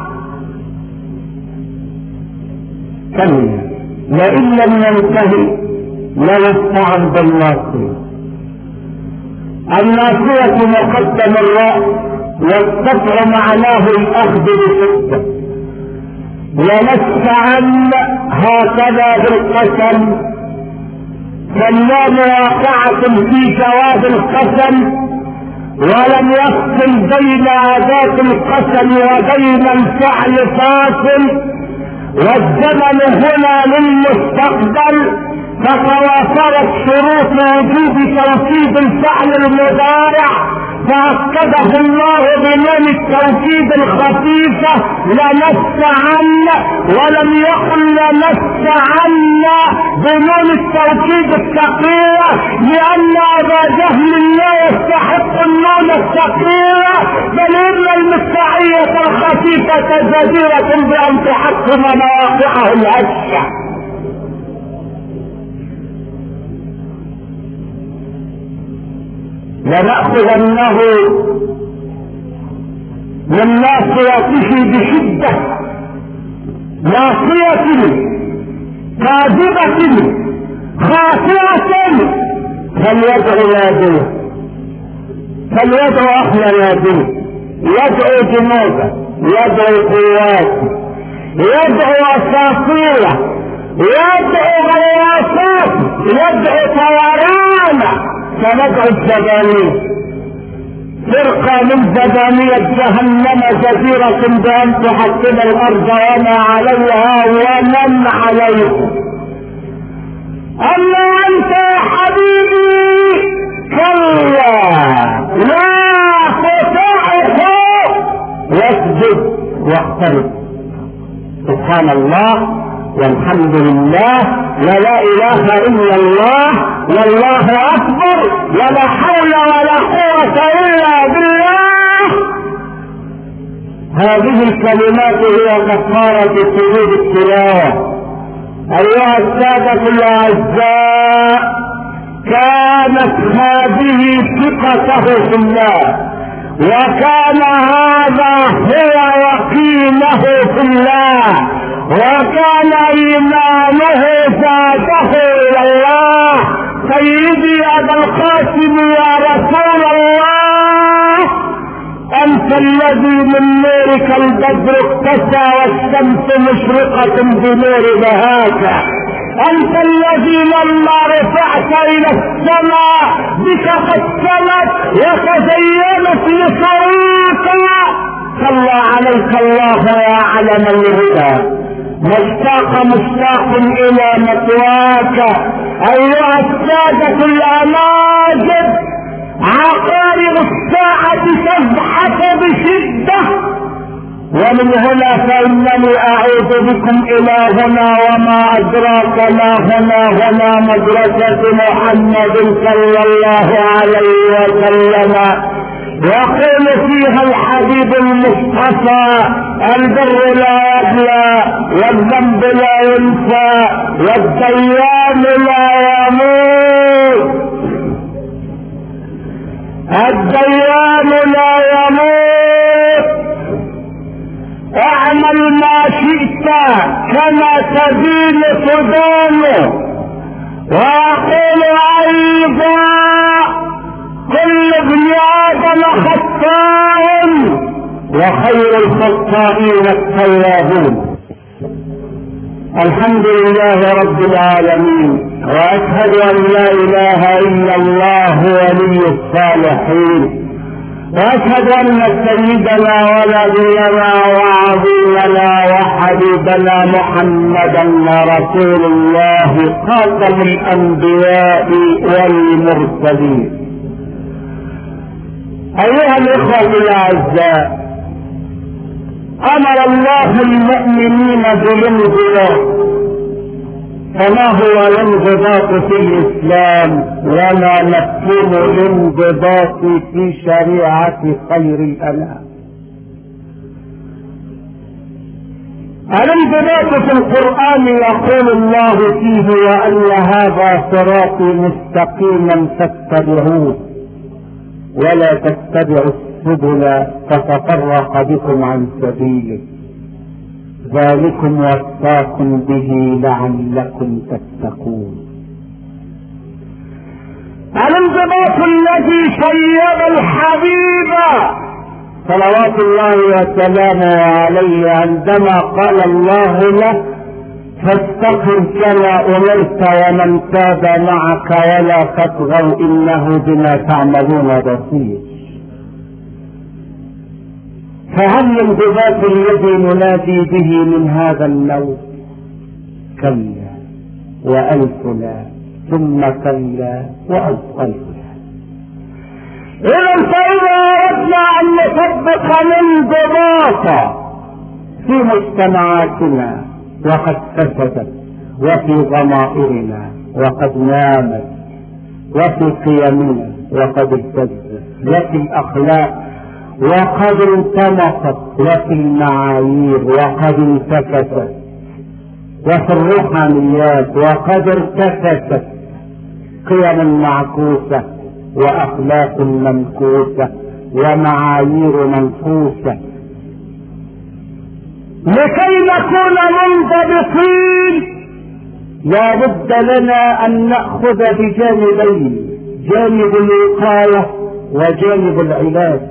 كلا لئن لم ينتهي لنستعن بالناصية. الناصية مقدم الرأس، والقطع معناه الأخذ بشدة. لنستعن هكذا بالقسم، فاللام واقعة في جواب القسم، ولم يفصل بين أداة القسم وبين الفعل فاصل، والزمن هنا للمستقبل، فتوافرت شروط وجوب توكيد الفعل المضارع فأكده الله بنون التوكيد الخفيفة لمس عنا، ولم يقل لمس عنا بنون التوكيد الثقيلة، لأن أبا جهل لا يستحق النون الثقيلة، بل إن المستعية الخفيفة جديرة بأن تحكم مواقعه الهشة. ولنأخذنه من ناصيته بشدة، ناصية كاذبة خاطئة، فليدعو ناديه، فليدعو أهل ناديه، يدعو جنوده، يدعو قواته، يدعو أساطيره، يدعو غواصات، يدعو طيران، فندعو الزبانية، فرقة من زبانية جهنم جزيرة بأن تحكم الأرض وما عليها ومن عليها. أما أنت يا حبيبي كلا لا تطعه واسجد واقترب. سبحان الله والحمد لله ولا اله الا الله والله اكبر ولا حول ولا قوة الا بالله. هذه الكلمات هي كفارة سجود التلاوة. ايها السادة الاعزاء، كانت هذه ثقته في الله، وكان هذا هو يقينه في الله، وكان ايمانه زاده الى الله. سيدي ابا القاسم يا رسول الله، انت الذي من نورك البدر اقتسى والشمس مشرقة بنور بهاك، انت الذي لما رفعت الى السماء بك قد سمت وتزينت لصوتك، صلى عليك الله يا علم الهدى. مشتاق الى مثواك. ايها السادة الاماجد، عقارب الساعة تزحف بشدة، ومن هنا فانني اعود بكم الى هنا وما ادراك ما هنا مدرسة محمد صلى الله عليه وسلم. يقول فيها الحبيب المصطفى: البر لا يبلى والذنب لا ينسى والديان لا يموت، الديان لا يموت. اعمل ما شئت كما تدين تدان. ويقول ايضا: كل ابن ادم خطاء وخير الخطائين التوابون. الحمد لله رب العالمين، واشهد ان لا اله الا الله ولي الصالحين، واشهد ان سيدنا ونبينا وعظيمنا وحبيبنا محمدا رسول الله خاتم الانبياء والمرسلين. ايها الاخوة الاعزاء، امر الله المؤمنين بالانضباط. فما هو الانضباط في الاسلام وما مفهوم الانضباط في شريعة خير الانام؟ الانضباط في القرآن يقول الله فيه: وان هذا صراطي مستقيما فاتبعوه ولا تتبعوا السبل فتفرق بكم عن سبيله، ذلكم وصاكم به لعلكم تتقون. الانضباط الذي شيب الحبيب صلوات الله وسلامه عليه عندما قال الله له: فاستقم كما امرت ومن تاب معك ولا تطغوا انه بما تعملون بصير. فهل الانضباط الذي ننادي به من هذا النوع؟ كلا، وألف لا، ثم كلا وألف لا. إذا فإذا أردنا أن نطبق الانضباط في مجتمعاتنا وقد فسدت، وفي ضمائرنا وقد نامت، وفي قيمنا وقد اهتزت، وفي الأخلاق وقد انطمست، وفي المعايير وقد انتكست، وفي الروحانيات وقد ارتكست، قيم معكوسة وأخلاق منكوسة ومعايير منفوسة. لكي نكون منضبطين لا بد لنا أن نأخذ بجانبين، جانب الوقاية وجانب العلاج.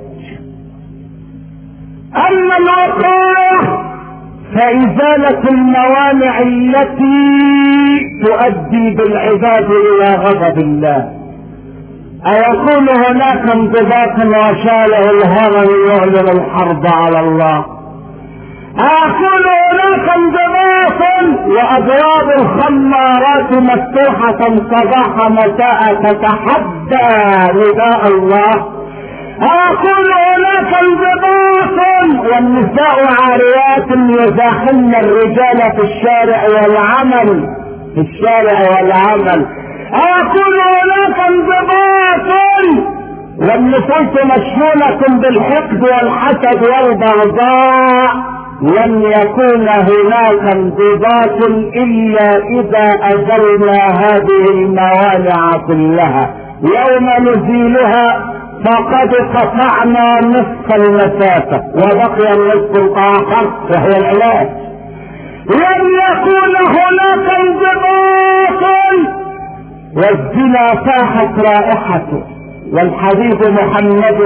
أما الوقاية فإزالة الموانع التي تؤدي بالعباد إلى غضب الله. أيكون هناك انضباط وشاله الهرم يعلن الحرب على الله؟ أيكون هناك انضباط وأبواب الخمارات مفتوحة صباح مساء تتحدى نداء الله؟ أيكون هناك انضباط والنساء عاريات يزاحمن الرجال في الشارع والعمل، في الشارع والعمل؟ أيكون هناك انضباط والنفوس مشحونة بالحقد والحسد والبغضاء؟ لن يكون هناك انضباط إلا إذا أزلنا هذه الموانع كلها. يوم نزيلها فقد قطعنا نصف المسافة وبقي النصف الآخر وهو العلاج. لن يكون هناك انضباط والزنا فاحت رائحته، والحبيب محمد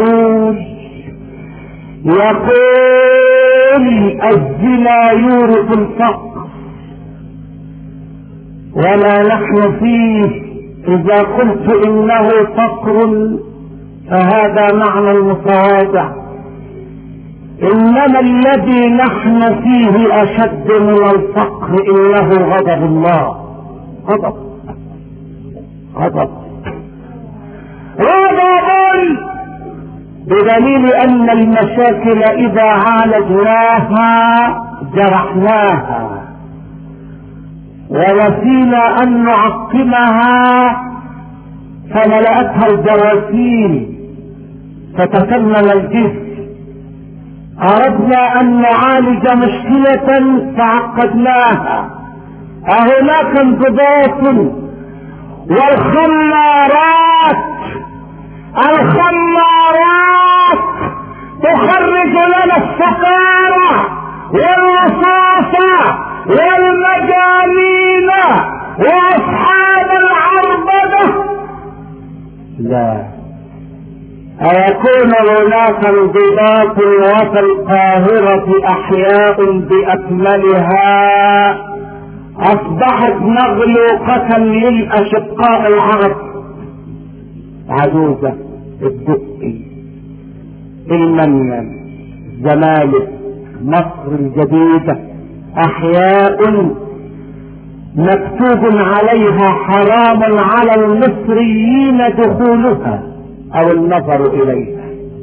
يقول الزنا يورث الفقر وما نحن فيه. إذا قلت إنه فقر فهذا معنى المتواضع، إنما الذي نحن فيه أشد من الفقر، إنه غضب الله. غضب بدليل أن المشاكل إذا عالجناها جرحناها، ونسينا أن نعقمها فملأتها الجراثيم فتكمل الجسم. أردنا أن نعالج مشكلة فعقدناها. أهناك انضباط؟ والخمارات تخرج لنا السكارى والرصاصة والمجانين واصحاب العربدة. لا، أيكون هناك انضباط وفي القاهرة أحياء بأكملها أصبحت مغلوقة للأشقاء العرب؟ عجوزة، الدقي، المنيل، الزمالك، مصر الجديدة، أحياء مكتوب عليها حرام على المصريين دخولها أو النظر إليها.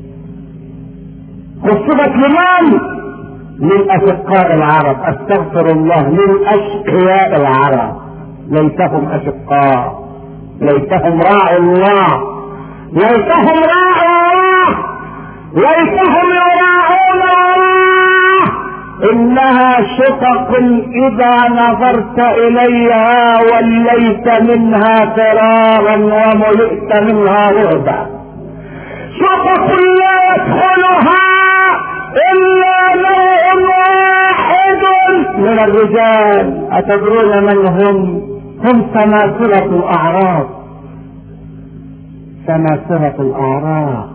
خصبت لمن؟ للأشقاء العرب. أستغفر الله، للأشقياء العرب. ليتهم أشقاء، ليتهم راعوا الله، ليتهم راعوا الله، ليتهم يراعون الله. إنها شقق إذا نظرت إليها وليت منها فرارا وملئت منها رعبا. شقق لا يدخلها إلا نوع واحد من الرجال. أتدرون من هم؟ هم سماسرة الأعراض، سماسرة الأعراض.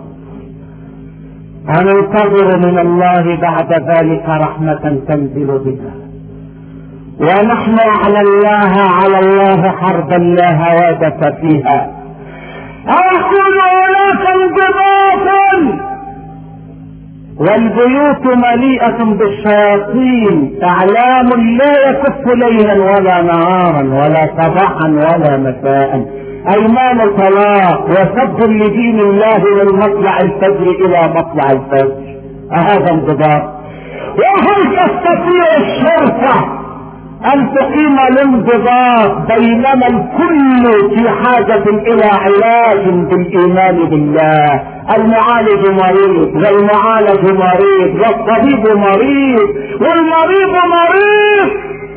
وننتظر من الله بعد ذلك رحمة تنزل بها، ونحن على الله حربا لا هوادة فيها. أيكون هناك انضباط والبيوت مليئة بالشياطين، اعلام لا يكف ليلا ولا نهارا ولا صباحا ولا مساء، ايمان طلاق وسب لدين الله من مطلع الفجر الى مطلع الفجر. هذا انضباط. وهل تستطيع الشرطة ان تقيم الانضباط بينما الكل في حاجة الى علاج بالايمان بالله؟ المعالج مريض والمعالج مريض والطبيب مريض والمريض مريض.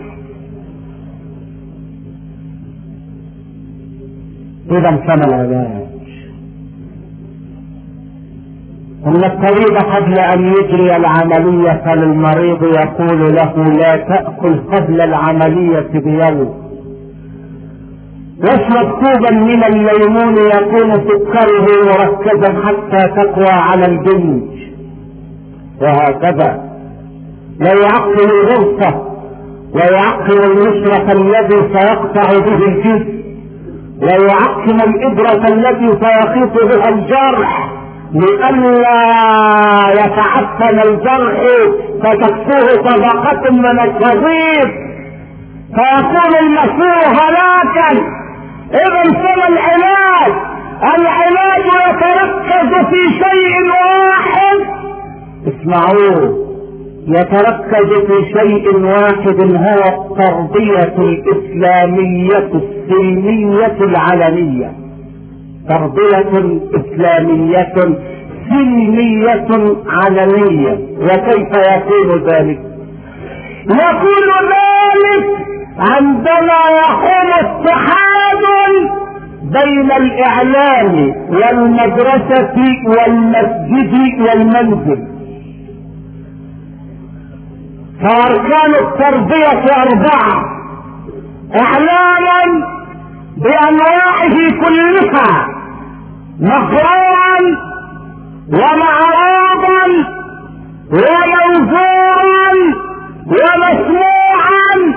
اذا كان العلاج ان الطبيب قبل ان يجري العملية للمريض يقول له لا تأكل قبل العملية بيوم، واشرب كوبا من الليمون يكون سكره مركزا حتى تقوى على الجنج، وهكذا. لا يعقل الغرفة ويعقل المشرق الذي سيقطع به الجسم، لا يعقل الإبرة التي سيخيط بها الجرح لئلا يتعفن الجرح فتكفوه طبقة من الشظيف فيكون المسير هلاكا. اذا سمى العلاج يتركز في شيء واحد، اسمعوه، يتركز في شيء واحد، هو التربية الإسلامية السلمية العلنية، تربية إسلامية سلمية علنية. وكيف يكون ذلك؟ يكون ذلك عندما يقوم اتحاد بين الإعلام والمدرسة والمسجد والمنزل. فأركان التربية 4: إعلاما بأنواعه كلها، مقروءا ومعروضا ومنظورا ومسموعا.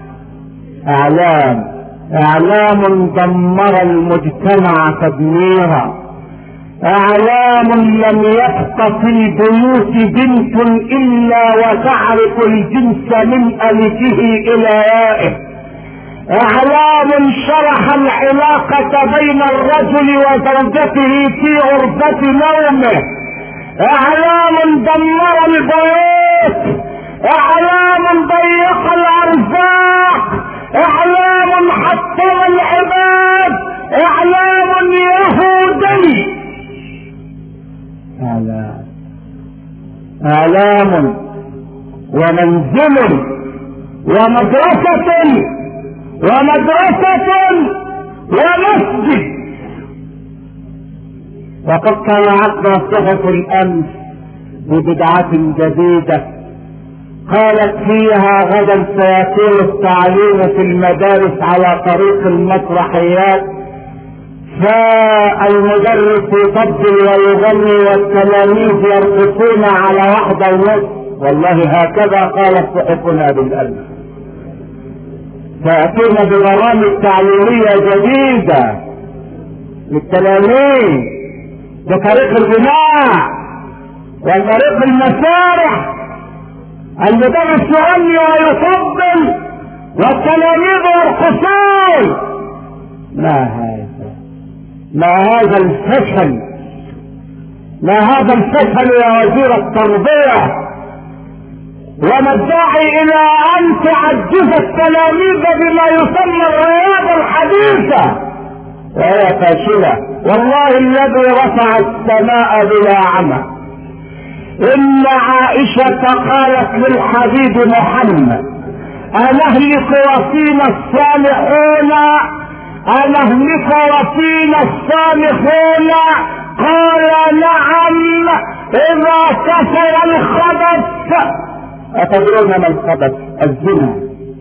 اعلام دمر المجتمع تدميرا، اعلام لم يبق في البيوت بنت الا وتعرف الجنس من الفه الى يائه، اعلام شرح العلاقة بين الرجل وزوجته في غرفة نومه، اعلام دمر البيوت، اعلام ضيق الارزاق، اعلام حطم العباد، اعلام يهودي، اعلام ومنزل ومدرسة ومسجد. وقد كان عقد صحف الامس ببدعة جديدة قالت فيها غدا سيكون التعليم في المدارس على طريق المسرحيات، فالمدرس يطبل ويغني والتلاميذ يرقصون على 1:30. والله هكذا قالت صحفنا بالامس. تأتينا ببرامج تعليمية جديدة للتلاميذ بطريق الغناء وطريق المسارح، المدرس يغني ويطبل والتلاميذ يرقصون. ما هذا الفشل، ما هذا الفشل يا وزير التربية؟ وما الداعي الى ان تعجز التلاميذ بما يسمى الرياضة الحديثة وهي فاشلة؟ والله الذي رفع السماء بلا عمى ان عائشة قالت للحبيب محمد: أنهلك وفينا الصالحون، أنهلك وفينا الصالحون؟ قال: نعم إذا كثر الخبث. أتدرون ما الخبث؟ الزنا.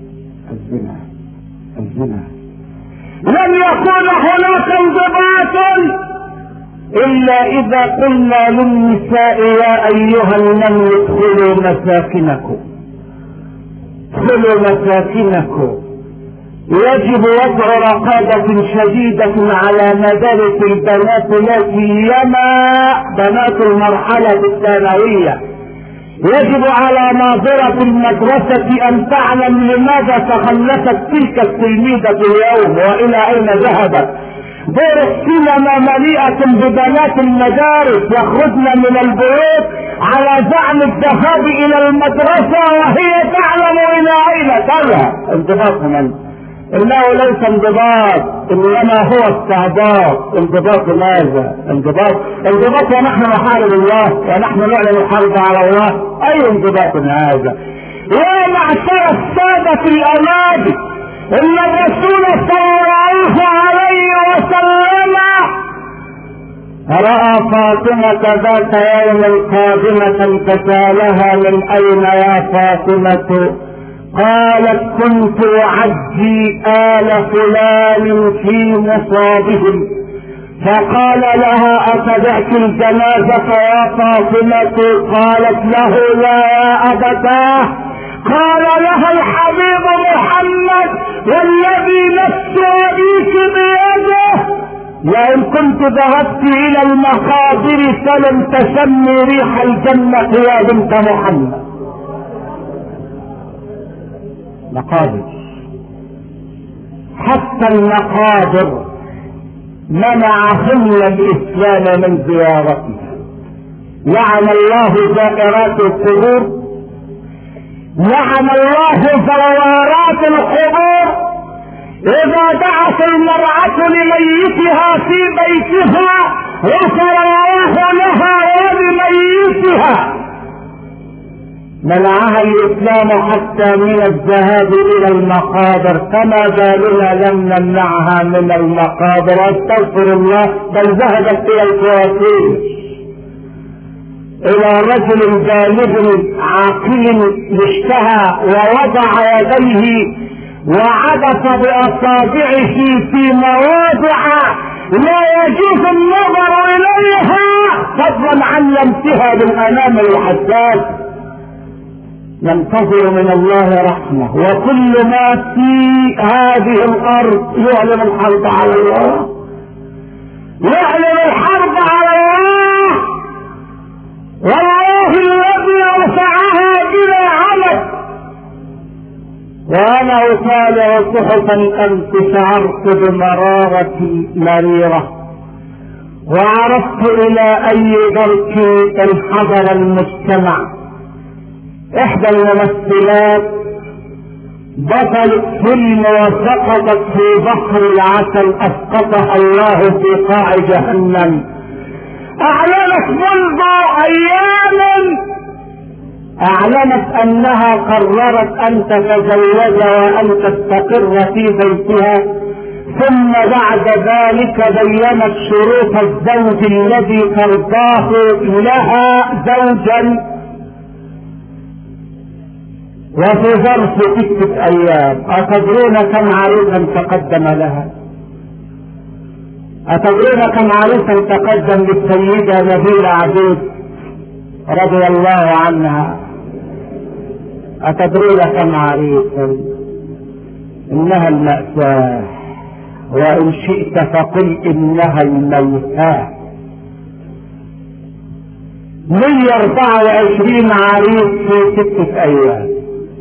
لن يكون هناك انضباط إلا إذا قلنا للنساء: يا أيها النمل ادخلوا مساكنكم. يجب وضع رقابة شديدة على مدارس البنات، لا سيما بنات المرحلة الثانوية، يجب على ناظرة المدرسة ان تعلم لماذا تخلفت تلك التلميذة اليوم والى اين ذهبت. دور السينما مليئة ببنات المدارس يخرجن من البيوت على زعم الذهاب الى المدرسة وهي تعلم الى اين تذهب. انضباط من؟ انه ليس انضباط انما هو استعباط. انضباط ماذا؟ انضباط ونحن نحارب الله ونحن نعلن الحرب على الله. اي انضباط هذا؟ يا معشر السادة الاماجد، ان الرسول صلى الله عليه وسلم رأى فاطمة ذات يوم قادمة فسألها من اين يا فاطمة؟ قالت كنت اعزي آل فلان في مصابهم. فقال لها اتبعت الجنازة يا فاطمة؟ قالت له لا يا ابتاه. قال لها الحبيب محمد والذي نفس ابيك بيده لئن كنت ذهبت الى المقابر فلم تشمي ريح الجنة يا بنت محمد. مقابر، حتى المقابر منعهن الاسلام من زيارتها. لعن الله زائرات القبور، لعن الله زوارات القبور. اذا دعت المرأة لميتها في بيتها غفر الله لها ولميتها. منعها الاسلام حتى من الذهاب الى المقابر، فما بالنا لم نمنعها من المقابر؟ استغفر الله، بل ذهبت الى الكوافير، الى رجل بالغ عاقل اشتهى ووضع يديه وعبث باصابعه في مواضع لا يجوز النظر اليها فضلا عن لمسها بالانامل الحساس. ننتظر من الله رحمة، وكل ما في هذه الارض يعلن الحرب على الله، يعلن الحرب على الله. والله الذي ارفعها بلا عمد. وانا اطالع صحفا امس شعرت بمرارة مريرة، وعرفت الى اي درك انحدر المجتمع. احدى الممثلات بطلت فيلم وسقطت في بحر العسل، اسقطها الله في قاع جهنم. اعلنت منذ ايام، اعلنت انها قررت ان تتزوج وان تستقر في بيتها، ثم بعد ذلك بينت شروط الزوج الذي ترضاه لها زوجا. وفي ظرف 6 ايام اتدرون كم عريسا تقدم لها؟ اتدرون كم عريسا تقدم للسيدة نبيلة عبيد رضي الله عنها؟ اتدرون كم عريسا؟ انها المأساة، وان شئت فقل انها الميتاه. 124 عريس في 6 ايام،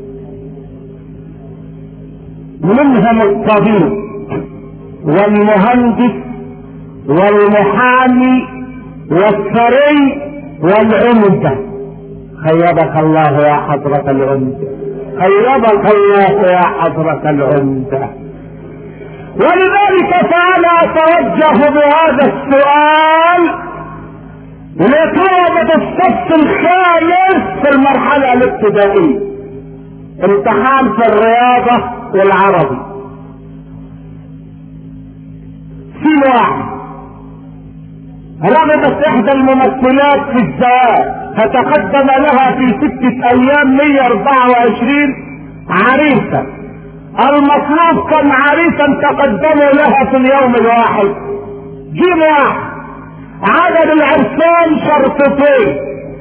منهم الطبيب والمهندس والمحامي والثري والعمدة. خيبك الله يا حضرة العمدة، خيبك الله يا حضرة العمدة. ولذلك فأنا أتوجه بهذا السؤال لطلبة الصف الخامس في المرحلة الابتدائية، امتحان في الرياضة والعربي. في واحد رغبت احدى الممثلات في الزواج فتقدم لها في 6 ايام 124 عريسا. المطلوب كم عريسا تقدموا لها في اليوم الواحد؟ جيم واحد. عدد العرسان شرطتين،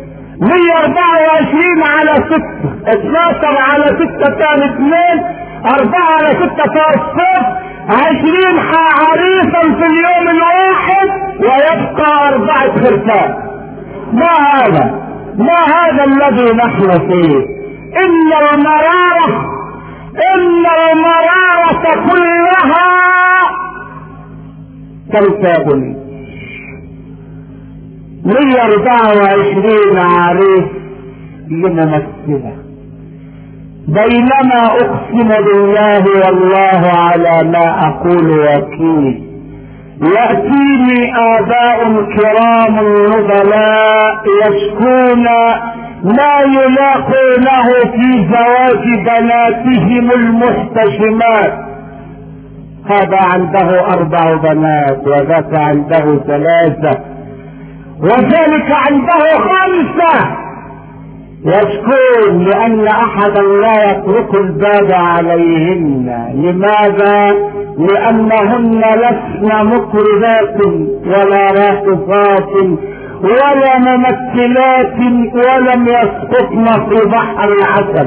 124 على 6، 12 على 6 كان 2، 4 على 6 صار 0، 20 عريسا في اليوم الواحد ويبقى 4 خرفان. ما هذا؟ ما هذا الذي نحن فيه؟ إن المرارة كلها تنتابني. 124 عريس لممثلة، بينما اقسم بالله والله على ما اقول وكيل، يأتيني آباء كرام نبلاء يشكون ما يلاقونه في زواج بناتهم المحتشمات، هذا عنده 4 بنات وذاك عنده 3 وذلك عنده 5، يشكون لأن أحدا لا يترك الباب عليهن. لماذا؟ لأنهن لسن مطربات ولا راقصات ولا ممثلات ولم يسقطن في بحر العسل.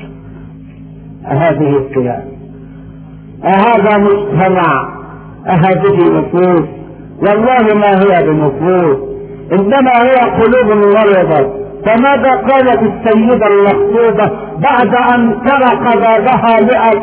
هذه القيام، هذا مجتمع، هذه نفوس. والله ما هي بنفوس، إنما هي قلوب مرضت. فماذا قالت السيدة المخطوبة بعد أن طرق بابها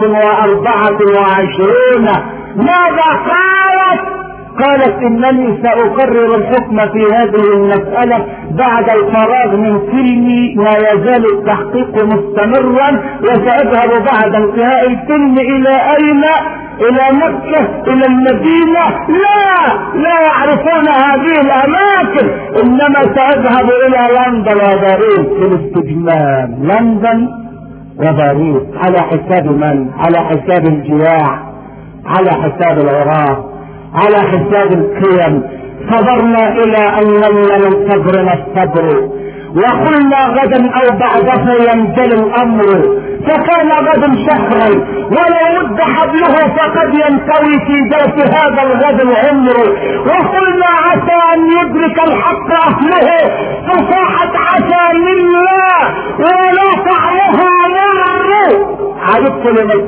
124؟ ماذا قالت؟ قالت إنني سأقرر الحكم في هذه المسألة بعد الفراغ من فيلمي، ما يزال التحقيق مستمرا، وسأذهب بعد انتهاء الفيلم إلى أين؟ إلى مكة، إلى المدينة. لا يعرفون هذه الأماكن، إنما سأذهب إلى لندن وباريس في الاستجمام. لندن وباريس على حساب من؟ على حساب الجياع، على حساب العراق، على حساب القيم. صبرنا إلى أن نمل من صبرنا الصبر، وقلنا غدا أو بعده ينجلي الأمر، فكان غد شهرا ولو مد حبله فقد ينتوي في جوف هذا الغد العمر، وقلنا عسى أن يدرك الحق أهله فصاحت عسى لله ولا طعمها مر. عجبت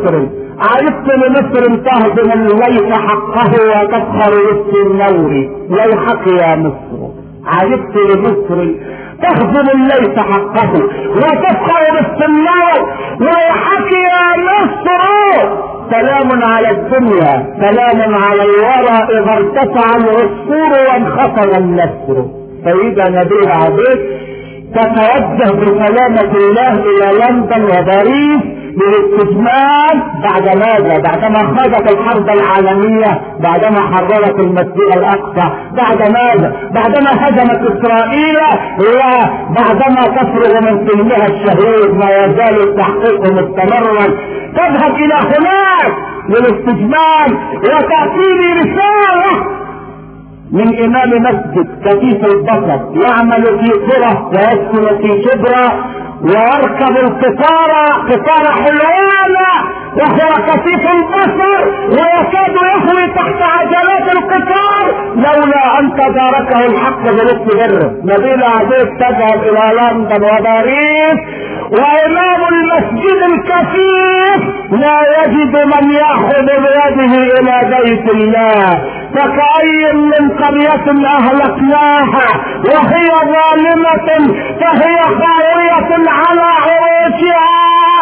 لمصر تهضم الليث حقه وتفخر وسط النور، ويحق يا مصر. عجبت لمصر تهضم الليث حقه وتفخر وسط النور، ويحق يا مصر. سلام على الدنيا، سلام على الورى إذا ارتفع العصفور وانخفض النسر. سيدة نبيل عبيد تتوجه بسلامة الله إلى لندن وباريس للاستجمام. بعد ماذا؟ بعدما خاضت الحرب العالمية، بعدما حررت المسجد الأقصى، بعد ماذا؟ بعدما هزمت إسرائيل، وبعدما تفرغ من فيلمها الشهير ما يزال التحقيق مستمرا، تذهب إلى هناك للاستجمام وتأتيني رسالة من إمام مسجد كثيف البصر يعمل في قرى ويسكن في شبرا ويركب قطار حلوانة وهو كثيف البصر ويكاد يهوي تحت عجلات القطار لولا أن تداركه الحق بلطف بره. نبيل عبيد تذهب إلى لندن وباريس، وإمام المسجد الكثيف لا يجد من يأخذ بيده إلى بيت الله. فكأي من قرية أهلكناها وهي ظالمة فهي خاوية على عروشها،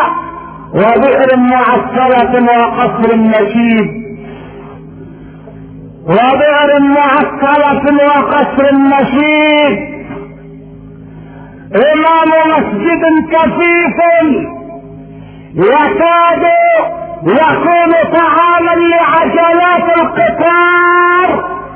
وبئر معسرة وقصر مشيد، وبئر معسرة وقصر مشيد. إمام مسجد كثيف يكاد يكون طعاما لعجلات القطار.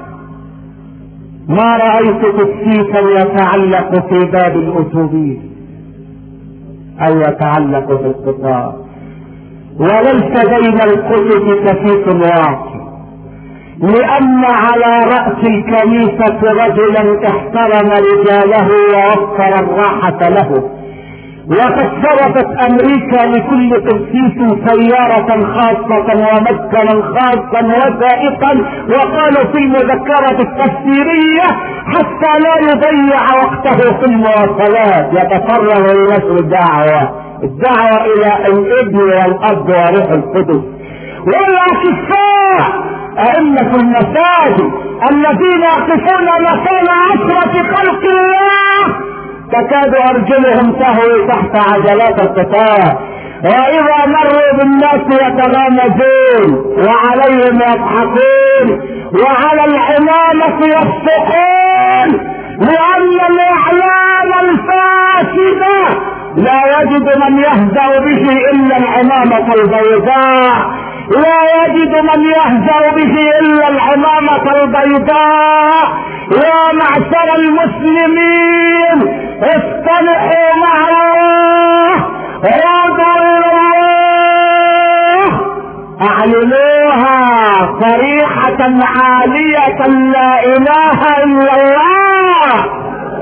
ما رأيت كثيفا يتعلق في باب الأتوبيس أو يتعلق في القطار، وليس بين الكتب كثيف واحد، لأن على رأس الكنيسة رجلا احترم رجاله ووفر الراحة له. وقد صرفت أمريكا لكل قسيس سيارة خاصة ومسكنا خاصا وسائقا، وقالوا في المذكرة التفسيرية حتى لا يضيع وقته في المواصلات يتفرغ لنشر الدعوة إلى الابن والأب وروح القدس. والأكفاء أئمة المساجد الذين يقفون مكان عشرة خلق الله تكاد أرجلهم تهوي تحت عجلات القطار، وإذا مروا بالناس يتغامزون وعليهم يضحكون وعلى العمامة يصفقون، لأن الإعلام الفاسد لا يجد من يهزأ به إلا العمامة البيضاء، لا يجد من يهزأ به إلا العمامة البيضاء. يا معشر المسلمين اصطلحوا مع الله، عودوا إلى الله، أعلنوها صريحة عالية لا إله إلا الله.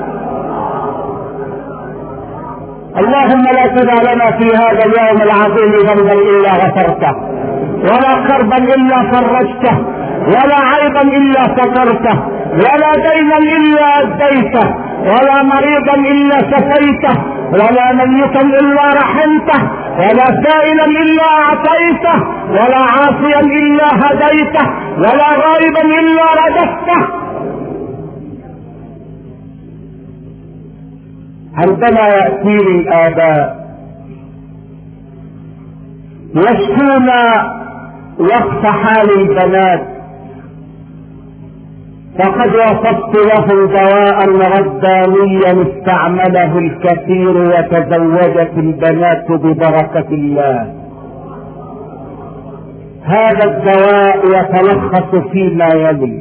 اللهم لا تدع لنا في هذا اليوم العظيم ذنبا إلا غفرته، ولا كربا إلا فرجته، ولا عيبا إلا سترته، ولا دينا إلا أديته، ولا مريضا إلا شفيته، ولا ميتا إلا رحمته، ولا سائلا إلا أعطيته، ولا عاصيا إلا هديته، ولا غائبا إلا رددته. عندما يأتيني الآباء يشكون وقت حال البنات، فقد وصفت لهم دواء ربانيا استعمله الكثير وتزوجت البنات ببركة الله. هذا الدواء يتلخص فيما يلي: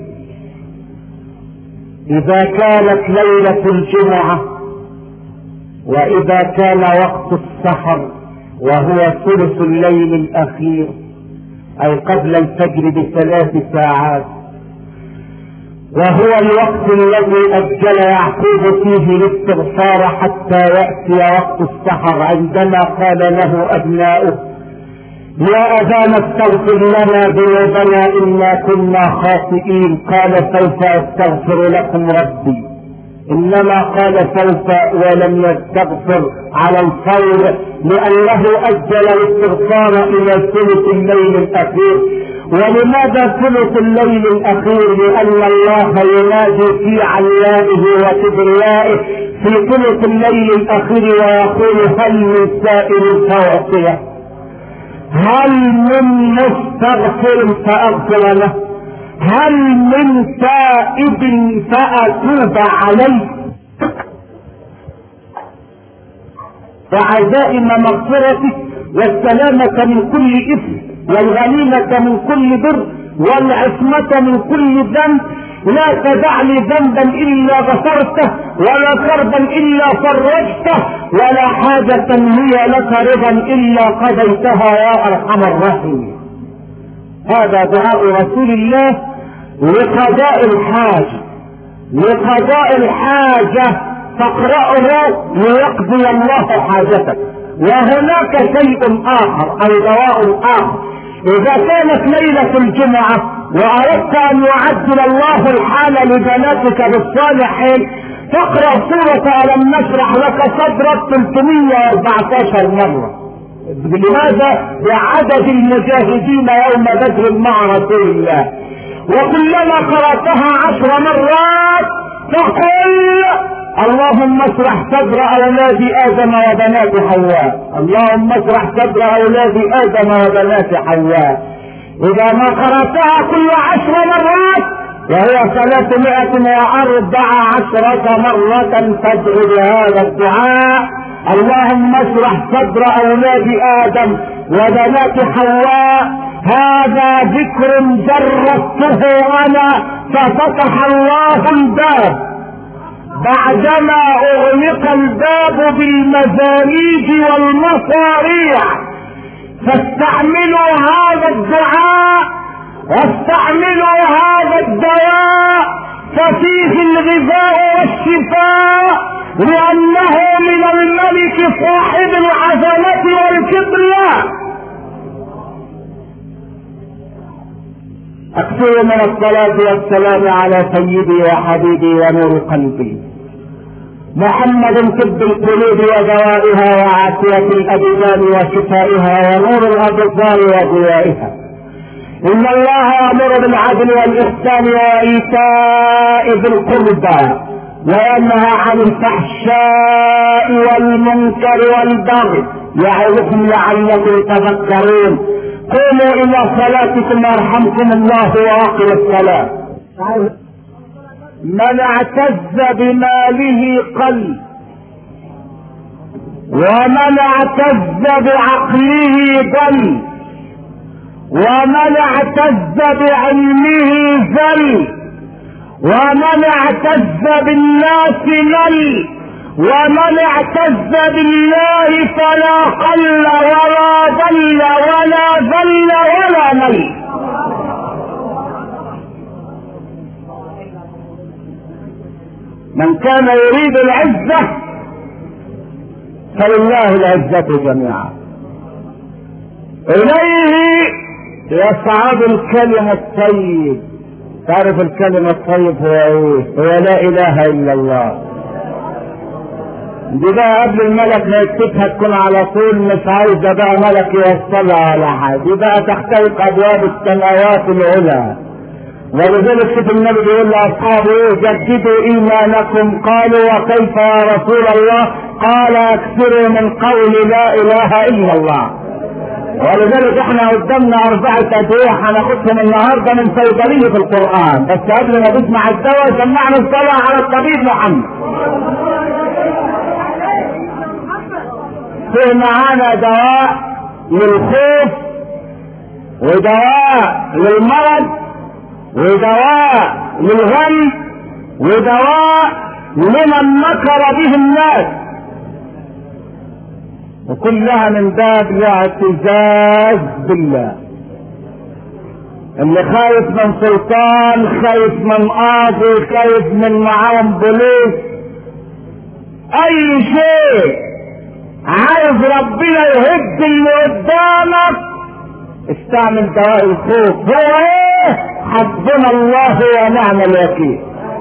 إذا كانت ليلة الجمعة وإذا كان وقت السحر وهو ثلث الليل الأخير أي قبل الفجر ب3 ساعات، وهو الوقت الذي أجل يعقوب فيه الاستغفار حتى يأتي وقت السحر، عندما قال له أبناؤه: يا أبانا استغفر لنا ذنوبنا إنا كنا خاطئين، قال: سوف أستغفر لكم ربي. إنما قال سوف ولم يستغفر على الفور، لأنه أجل الاستغفار إلى ثلث الليل الأخير. ولماذا ثلث الليل الأخير؟ لأن الله ينادي في علائه وكبريائه في ثلث الليل الأخير ويقول: هل من سائل فأعطيه، هل من مستغفر فأغفر له، هل من تائب فأتوب عليه. وعزائم مغفرتك والسلامة من كل إثم والغنيمة من كل بر والعصمة من كل ذنب. لا تدع لي ذنبا إلا غفرته، ولا كربا إلا فرجته، ولا حاجة هي لك رضا إلا قضيتها يا أرحم الراحمين. هذا دعاء رسول الله لقضاء الحاجة، لقضاء الحاجة تقرأه ليقضي الله حاجتك. وهناك شيء آخر أو دواء آخر: إذا كانت ليلة الجمعة وأردت أن يعدل الله الحال لبناتك بالصالحين، تقرأ سورة ألم نشرح لك صدرك 314 مرة. لماذا؟ لعدد المجاهدين يوم بدر مع رسول الله. وكلما قرأتها 10 مرات تقول: اللهم اشرح صدر أولاد آدم وبنات حواء، اللهم اشرح صدر أولاد آدم وبنات حواء. إذا ما قرأتها كل 10 مرات وهي 314 مرة تدعو بهذا الدعاء: اللهم اشرح صدر أولاد آدم وبنات حواء. هذا ذكر جربته أنا ففتح الله الباب بعدما أغلق الباب بالمزاميج والمصاريع. فاستعملوا هذا الدعاء واستعملوا هذا الدواء، ففيه الغذاء والشفاء، لأنه من الملك صاحب العظمة والكبرياء. أكثر من الصلاة والسلام على سيدي وحبيبي ونور قلبي محمد، طب القلوب ودوائها وعافية الأبدان وشفائها ونور الأبصار وضيائها. إن الله يأمر بالعدل والإحسان وإيتاء ذي القربى وينهى عن الفحشاء والمنكر والبغي يعظكم لعلكم تذكرون. قوموا الى صلاتكم يرحمكم الله واقم الصلاة. من اعتز بماله قل، ومن اعتز بعقله ضل، ومن اعتز بعلمه ذل، ومن اعتز بالناس مل، ومن اعتز بالله فلا قل ولا ضل ولا ذل ولا مل. من كان يريد العزة فلله العزة جميعا. إليه يصعد الكلمة الطيب. تعرف الكلمة الطيب هو ايه؟ هو لا اله الا الله. دي بقى قبل الملك ما يكتبها تكون على طول مش عايزة بقى ملك يوصلها على حد. دي بقى تخترق ابواب السماوات العلى. ولذلك شوف النبي بيقول لاصحابه ايه؟ جددوا ايمانكم. قالوا وكيف يا رسول الله؟ قال اكثروا من قول لا اله الا الله. ولذلك احنا قدامنا 4 ادوية هناخدهم النهارده من صيدلية في القرآن، بس قبل ما نسمع الدواء سمعنا الصلاة على الطبيب محمد. في معانا دواء للخوف، ودواء للمرض، ودواء للغم، ودواء لمن مكر به الناس، وكلها من باب الاعتزاز بالله. اللي خايف من سلطان، خايف من قاضي، خايف من معاهم بوليس، اي شيء عايز ربنا يهد اللي قدامك استعمل دواء الخوف. هو ايه؟ حسبنا الله ونعم الوكيل.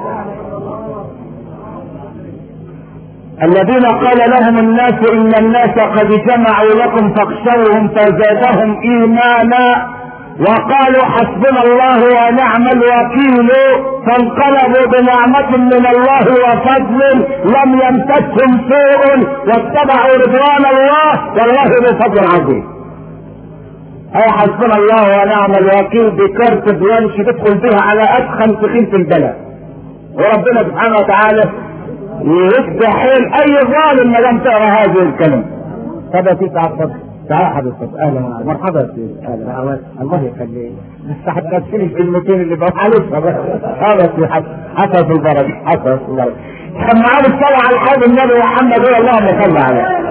الذين قال لهم الناس ان الناس قد جمعوا لكم فاخشوهم فزادهم ايمانا وقالوا حسبنا الله ونعم الوكيل فانقلبوا بنعمة من الله وفضل لم يمسسهم سوء واتبعوا رضوان الله والله ذو فضل عظيم. اي حسبنا الله ونعم الوكيل بكارت بلانش تدخل بها على ادخل سخين في البلد، وربنا سبحانه وتعالى يرد حيل اي ظالم ما لم تقرا هذه الكلمه. طب يا سيدي عبد تعال حضرتك. اهلا مرحبا يا سيدي. اهلا الله يخليك. بس هتنسيني الكلمتين اللي بقى معلش خلاص حصل في البركه حصل في البركه. سمعوا الصلاه على الحبيب النبي محمد اللهم صل عليه.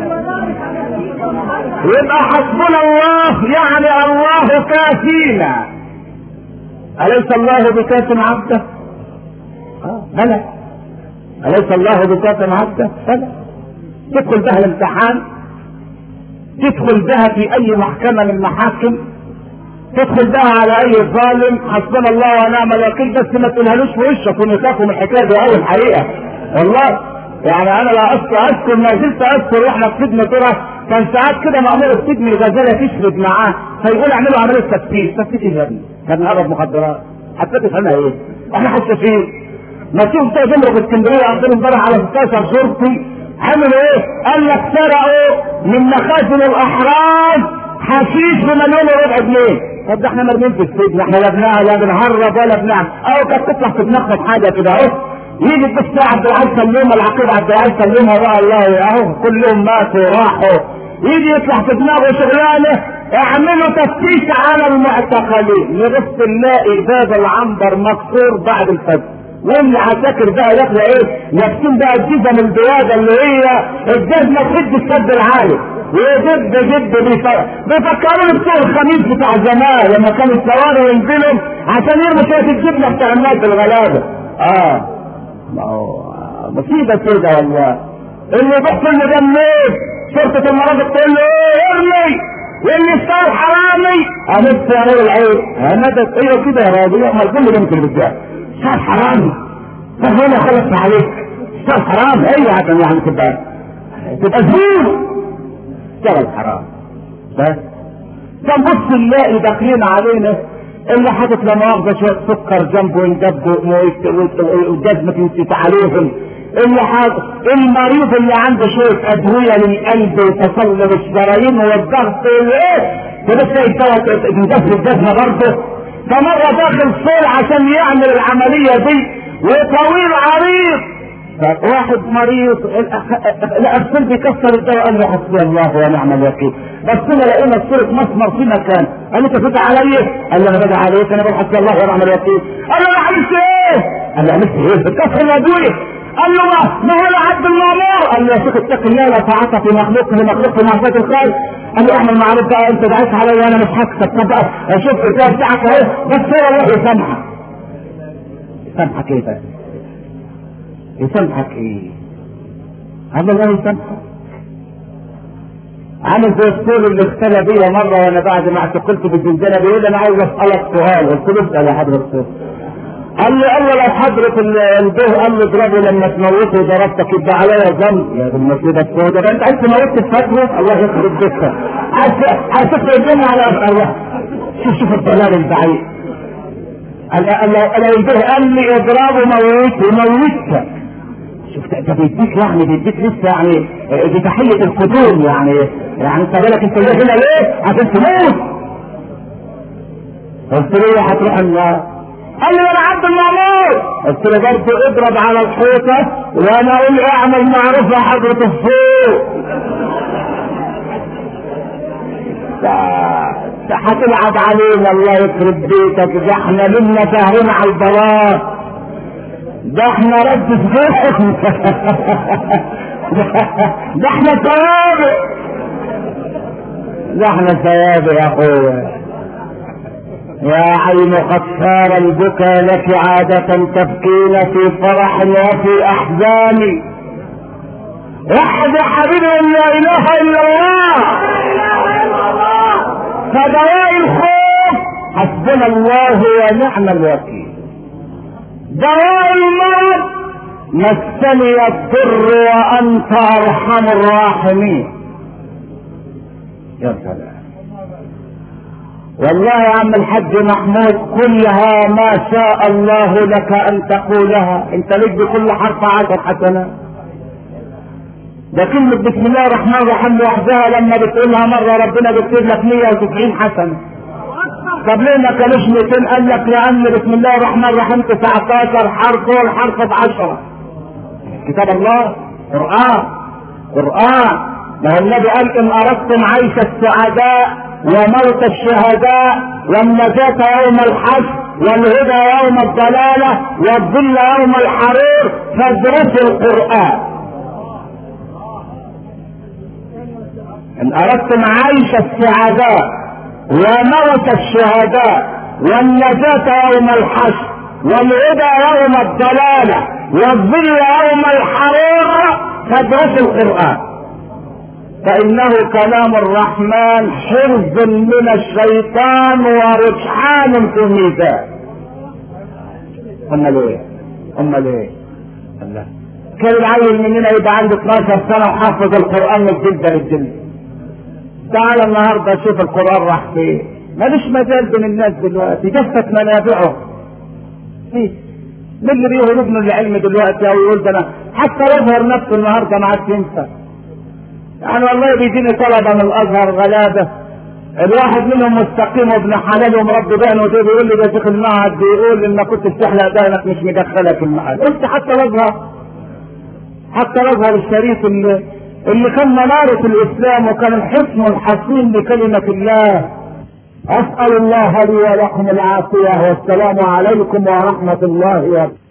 يبقى حسبنا الله يعني الله كافينا. اليس الله بكاف عبده؟ بلى. أليس الله بكاف عبده؟ بلى. تدخل بها الامتحان، تدخل بها في أي محكمة من المحاكم، تدخل بها على أي ظالم. حسبنا الله ونعم الوكيل. بس ما تقولهالوش في وشك ونخافوا من الحكاية دي أول حقيقة والله. يعني أنا لا أذكر ما زلت أذكر وإحنا في سجن ترى كان ساعات كده مأمور السجن الغزالة تشرد معاه فيقول اعملوا عملية تفتيش. تفتيش إيه يا ابني؟ كان هرب مخدرات. هتفتش عنها إيه؟ إحنا حساسين. ما تشوف بتوع جمرك في اسكندريه عندنا امبارح على 16 شرطي عملوا ايه؟ قال لك سرقوا من مخازن الاحراز حشيش ب1.25 مليون. طب ده احنا مرمين في السجن، احنا لا بنهرب ولا بنعمل. اهو كانت تطلع في دماغنا حاجه كده اهو. يجي الدكتور عبد العزيز سلمها، العقيد عبد العزيز سلمها بقى الله اهو كلهم ماتوا وراحوا. يجي يطلع في دماغه شغلانه اعملوا تفتيش على المعتقلين، نبص نلاقي باب العنبر مكسور بعد الفجر. واللي عساكر بقى ياخدوا ايه؟ لابسين بقى الجزم البياضة اللي هي الجزمة تهد السد العالي وجد بيفكروني بتوع الخميس بتاع زمان لما كانوا السواري ينزلوا عشان يرموا شوية الجبنة بتاع الناس الغلابة. مصيبة كده والله. اللي بيحصل مجنون شرطة المرافق تقول له ايه ارمي، واللي صار حرامي قامت يا راجل العيب همدت ايوه كده يا راجل. امال كل ده ممكن بالذات صار حرامي. فهنا خلص عليك صار حرام. ايوه عشان يعني تبقى زين اشتغل حرام. بس فنبص نلاقي داخلين علينا اللي حاطط لا مؤاخذة شوية سكر جنبه يندب والجزمة تنسيت عليهم، المريض اللي عنده شويه ادويه للقلب وتصلب الشرايين والضغط وايه تبص الدواء بيدفع الجسم برضه. فمره داخل صول عشان يعمل العمليه دي وطويل عريض، واحد مريض الأرسل بيكسر الدواء قال له حسبي الله ونعم الوكيل. بس لقينا صورة مسمر في مكان، قال له انت فتح علي؟ قال له انا بدع عليك، انا بقول حسبي الله ونعم الوكيل. قال له انا عملت ايه؟ قال له عملت ايه؟ بتكسر الادويه. قال له ما هو عبد المامور. قال له يا شيخ اتق الله لا طاعة في مخلوق لمخلوق في معصية الخالق. قال له اعمل معروف بقى، انت دعيت علي وانا مش هكسب. طب بقى شوف الكتاب بتاعك اهو، بس هو الله يسامحك. يسامحك ايه بس؟ يسامحك ايه؟ هذا الله يسامحك. عامل زي السور اللي اختلى بيا مره وانا بعد ما اعتقلت بالزنزانه بيقول انا عايز اسالك سؤال. قلت له اسال يا حضره السور. قال لي لو حضره البيه قال لي اضربه لما تموته ضربتك يبقى عليا ذنب. يا ابن المسجد السوداء انت عايز تموت الفتوى؟ الله يخرب بيتك. عايز تفرجني على الله. شوف الضلال البعيد. لو البيه قال لي اضربه موتك. شوف ده بيديك يعني بيديك لسه يعني دي تحية القدوم يعني انت بالك انت هنا ليه؟ عشان تموت. قلت له هتروح النار. قال لي انا عبد المامور. قلت له برضه اضرب على الحيطة وانا اقول اعمل معروف يا حضرة الفوق. ده هتلعب علينا الله يخرب بيتك. ده احنا منا فاهمين على البلاط. ده احنا رد فهم. ده احنا ثوابت. ده احنا ثوابت يا اخويا. يا عين قد صار البكا لك عادة تبكين في فرح وفي احزان. وحد يا حبيبي لا اله الا الله. فدواء الخوف حسبنا الله ونعم الوكيل. دواء المرض مسني الضر وانت ارحم الراحمين. يا سلام والله يا عم الحاج محمود كلها ما شاء الله لك ان تقولها. انت لك بكل حرف 10 حسنات. ده كلمة بسم الله الرحمن الرحيم لوحدها لما بتقولها مرة ربنا بيكتب لك 190 حسنة. طب ليه ما كانوش 200؟ قال لك لان بسم الله الرحمن الرحيم 19 حرف والحرف ب10. كتاب الله قرآن. ما النبي قال ان اردتم عيش السعداء وموت الشهداء والنجاة يوم الحشر والهدى يوم الضلالة والظل يوم الحرير فادرسوا القرآن. ان اردتم عيش السعداء وموت الشهداء والنجاة يوم الحشر والهدى يوم الضلالة والظل يوم الحرير فادرسوا القرآن فإنه كلام الرحمن حرز من الشيطان ورجحان في الميزان. امال ايه الله كان العيل مننا يبقى عنده 12 سنة وحافظ القرآن من جلدة للجلد. تعال النهاردة شوف القرآن راح فين. ماليش مجال بين الناس دلوقتي جفت منابعه. من اللي بيقول ابنه العلم دلوقتي او يقول ده انا حتى يظهر نفسه النهارده ما عادش ينفع. يعني والله بيجيني طلبه من الازهر غلابه الواحد منهم مستقيم وابن حلال ومربي بينه وده بيقول لي ده شيخ المعهد بيقول ان كنت تحلق دقنك مش مدخلك المعهد. قلت حتى الازهر الشريف اللي كان منارة الاسلام وكان الحصن الحصين لكلمة الله. اسأل الله لي ولكم العافية والسلام عليكم ورحمة الله وبركاته.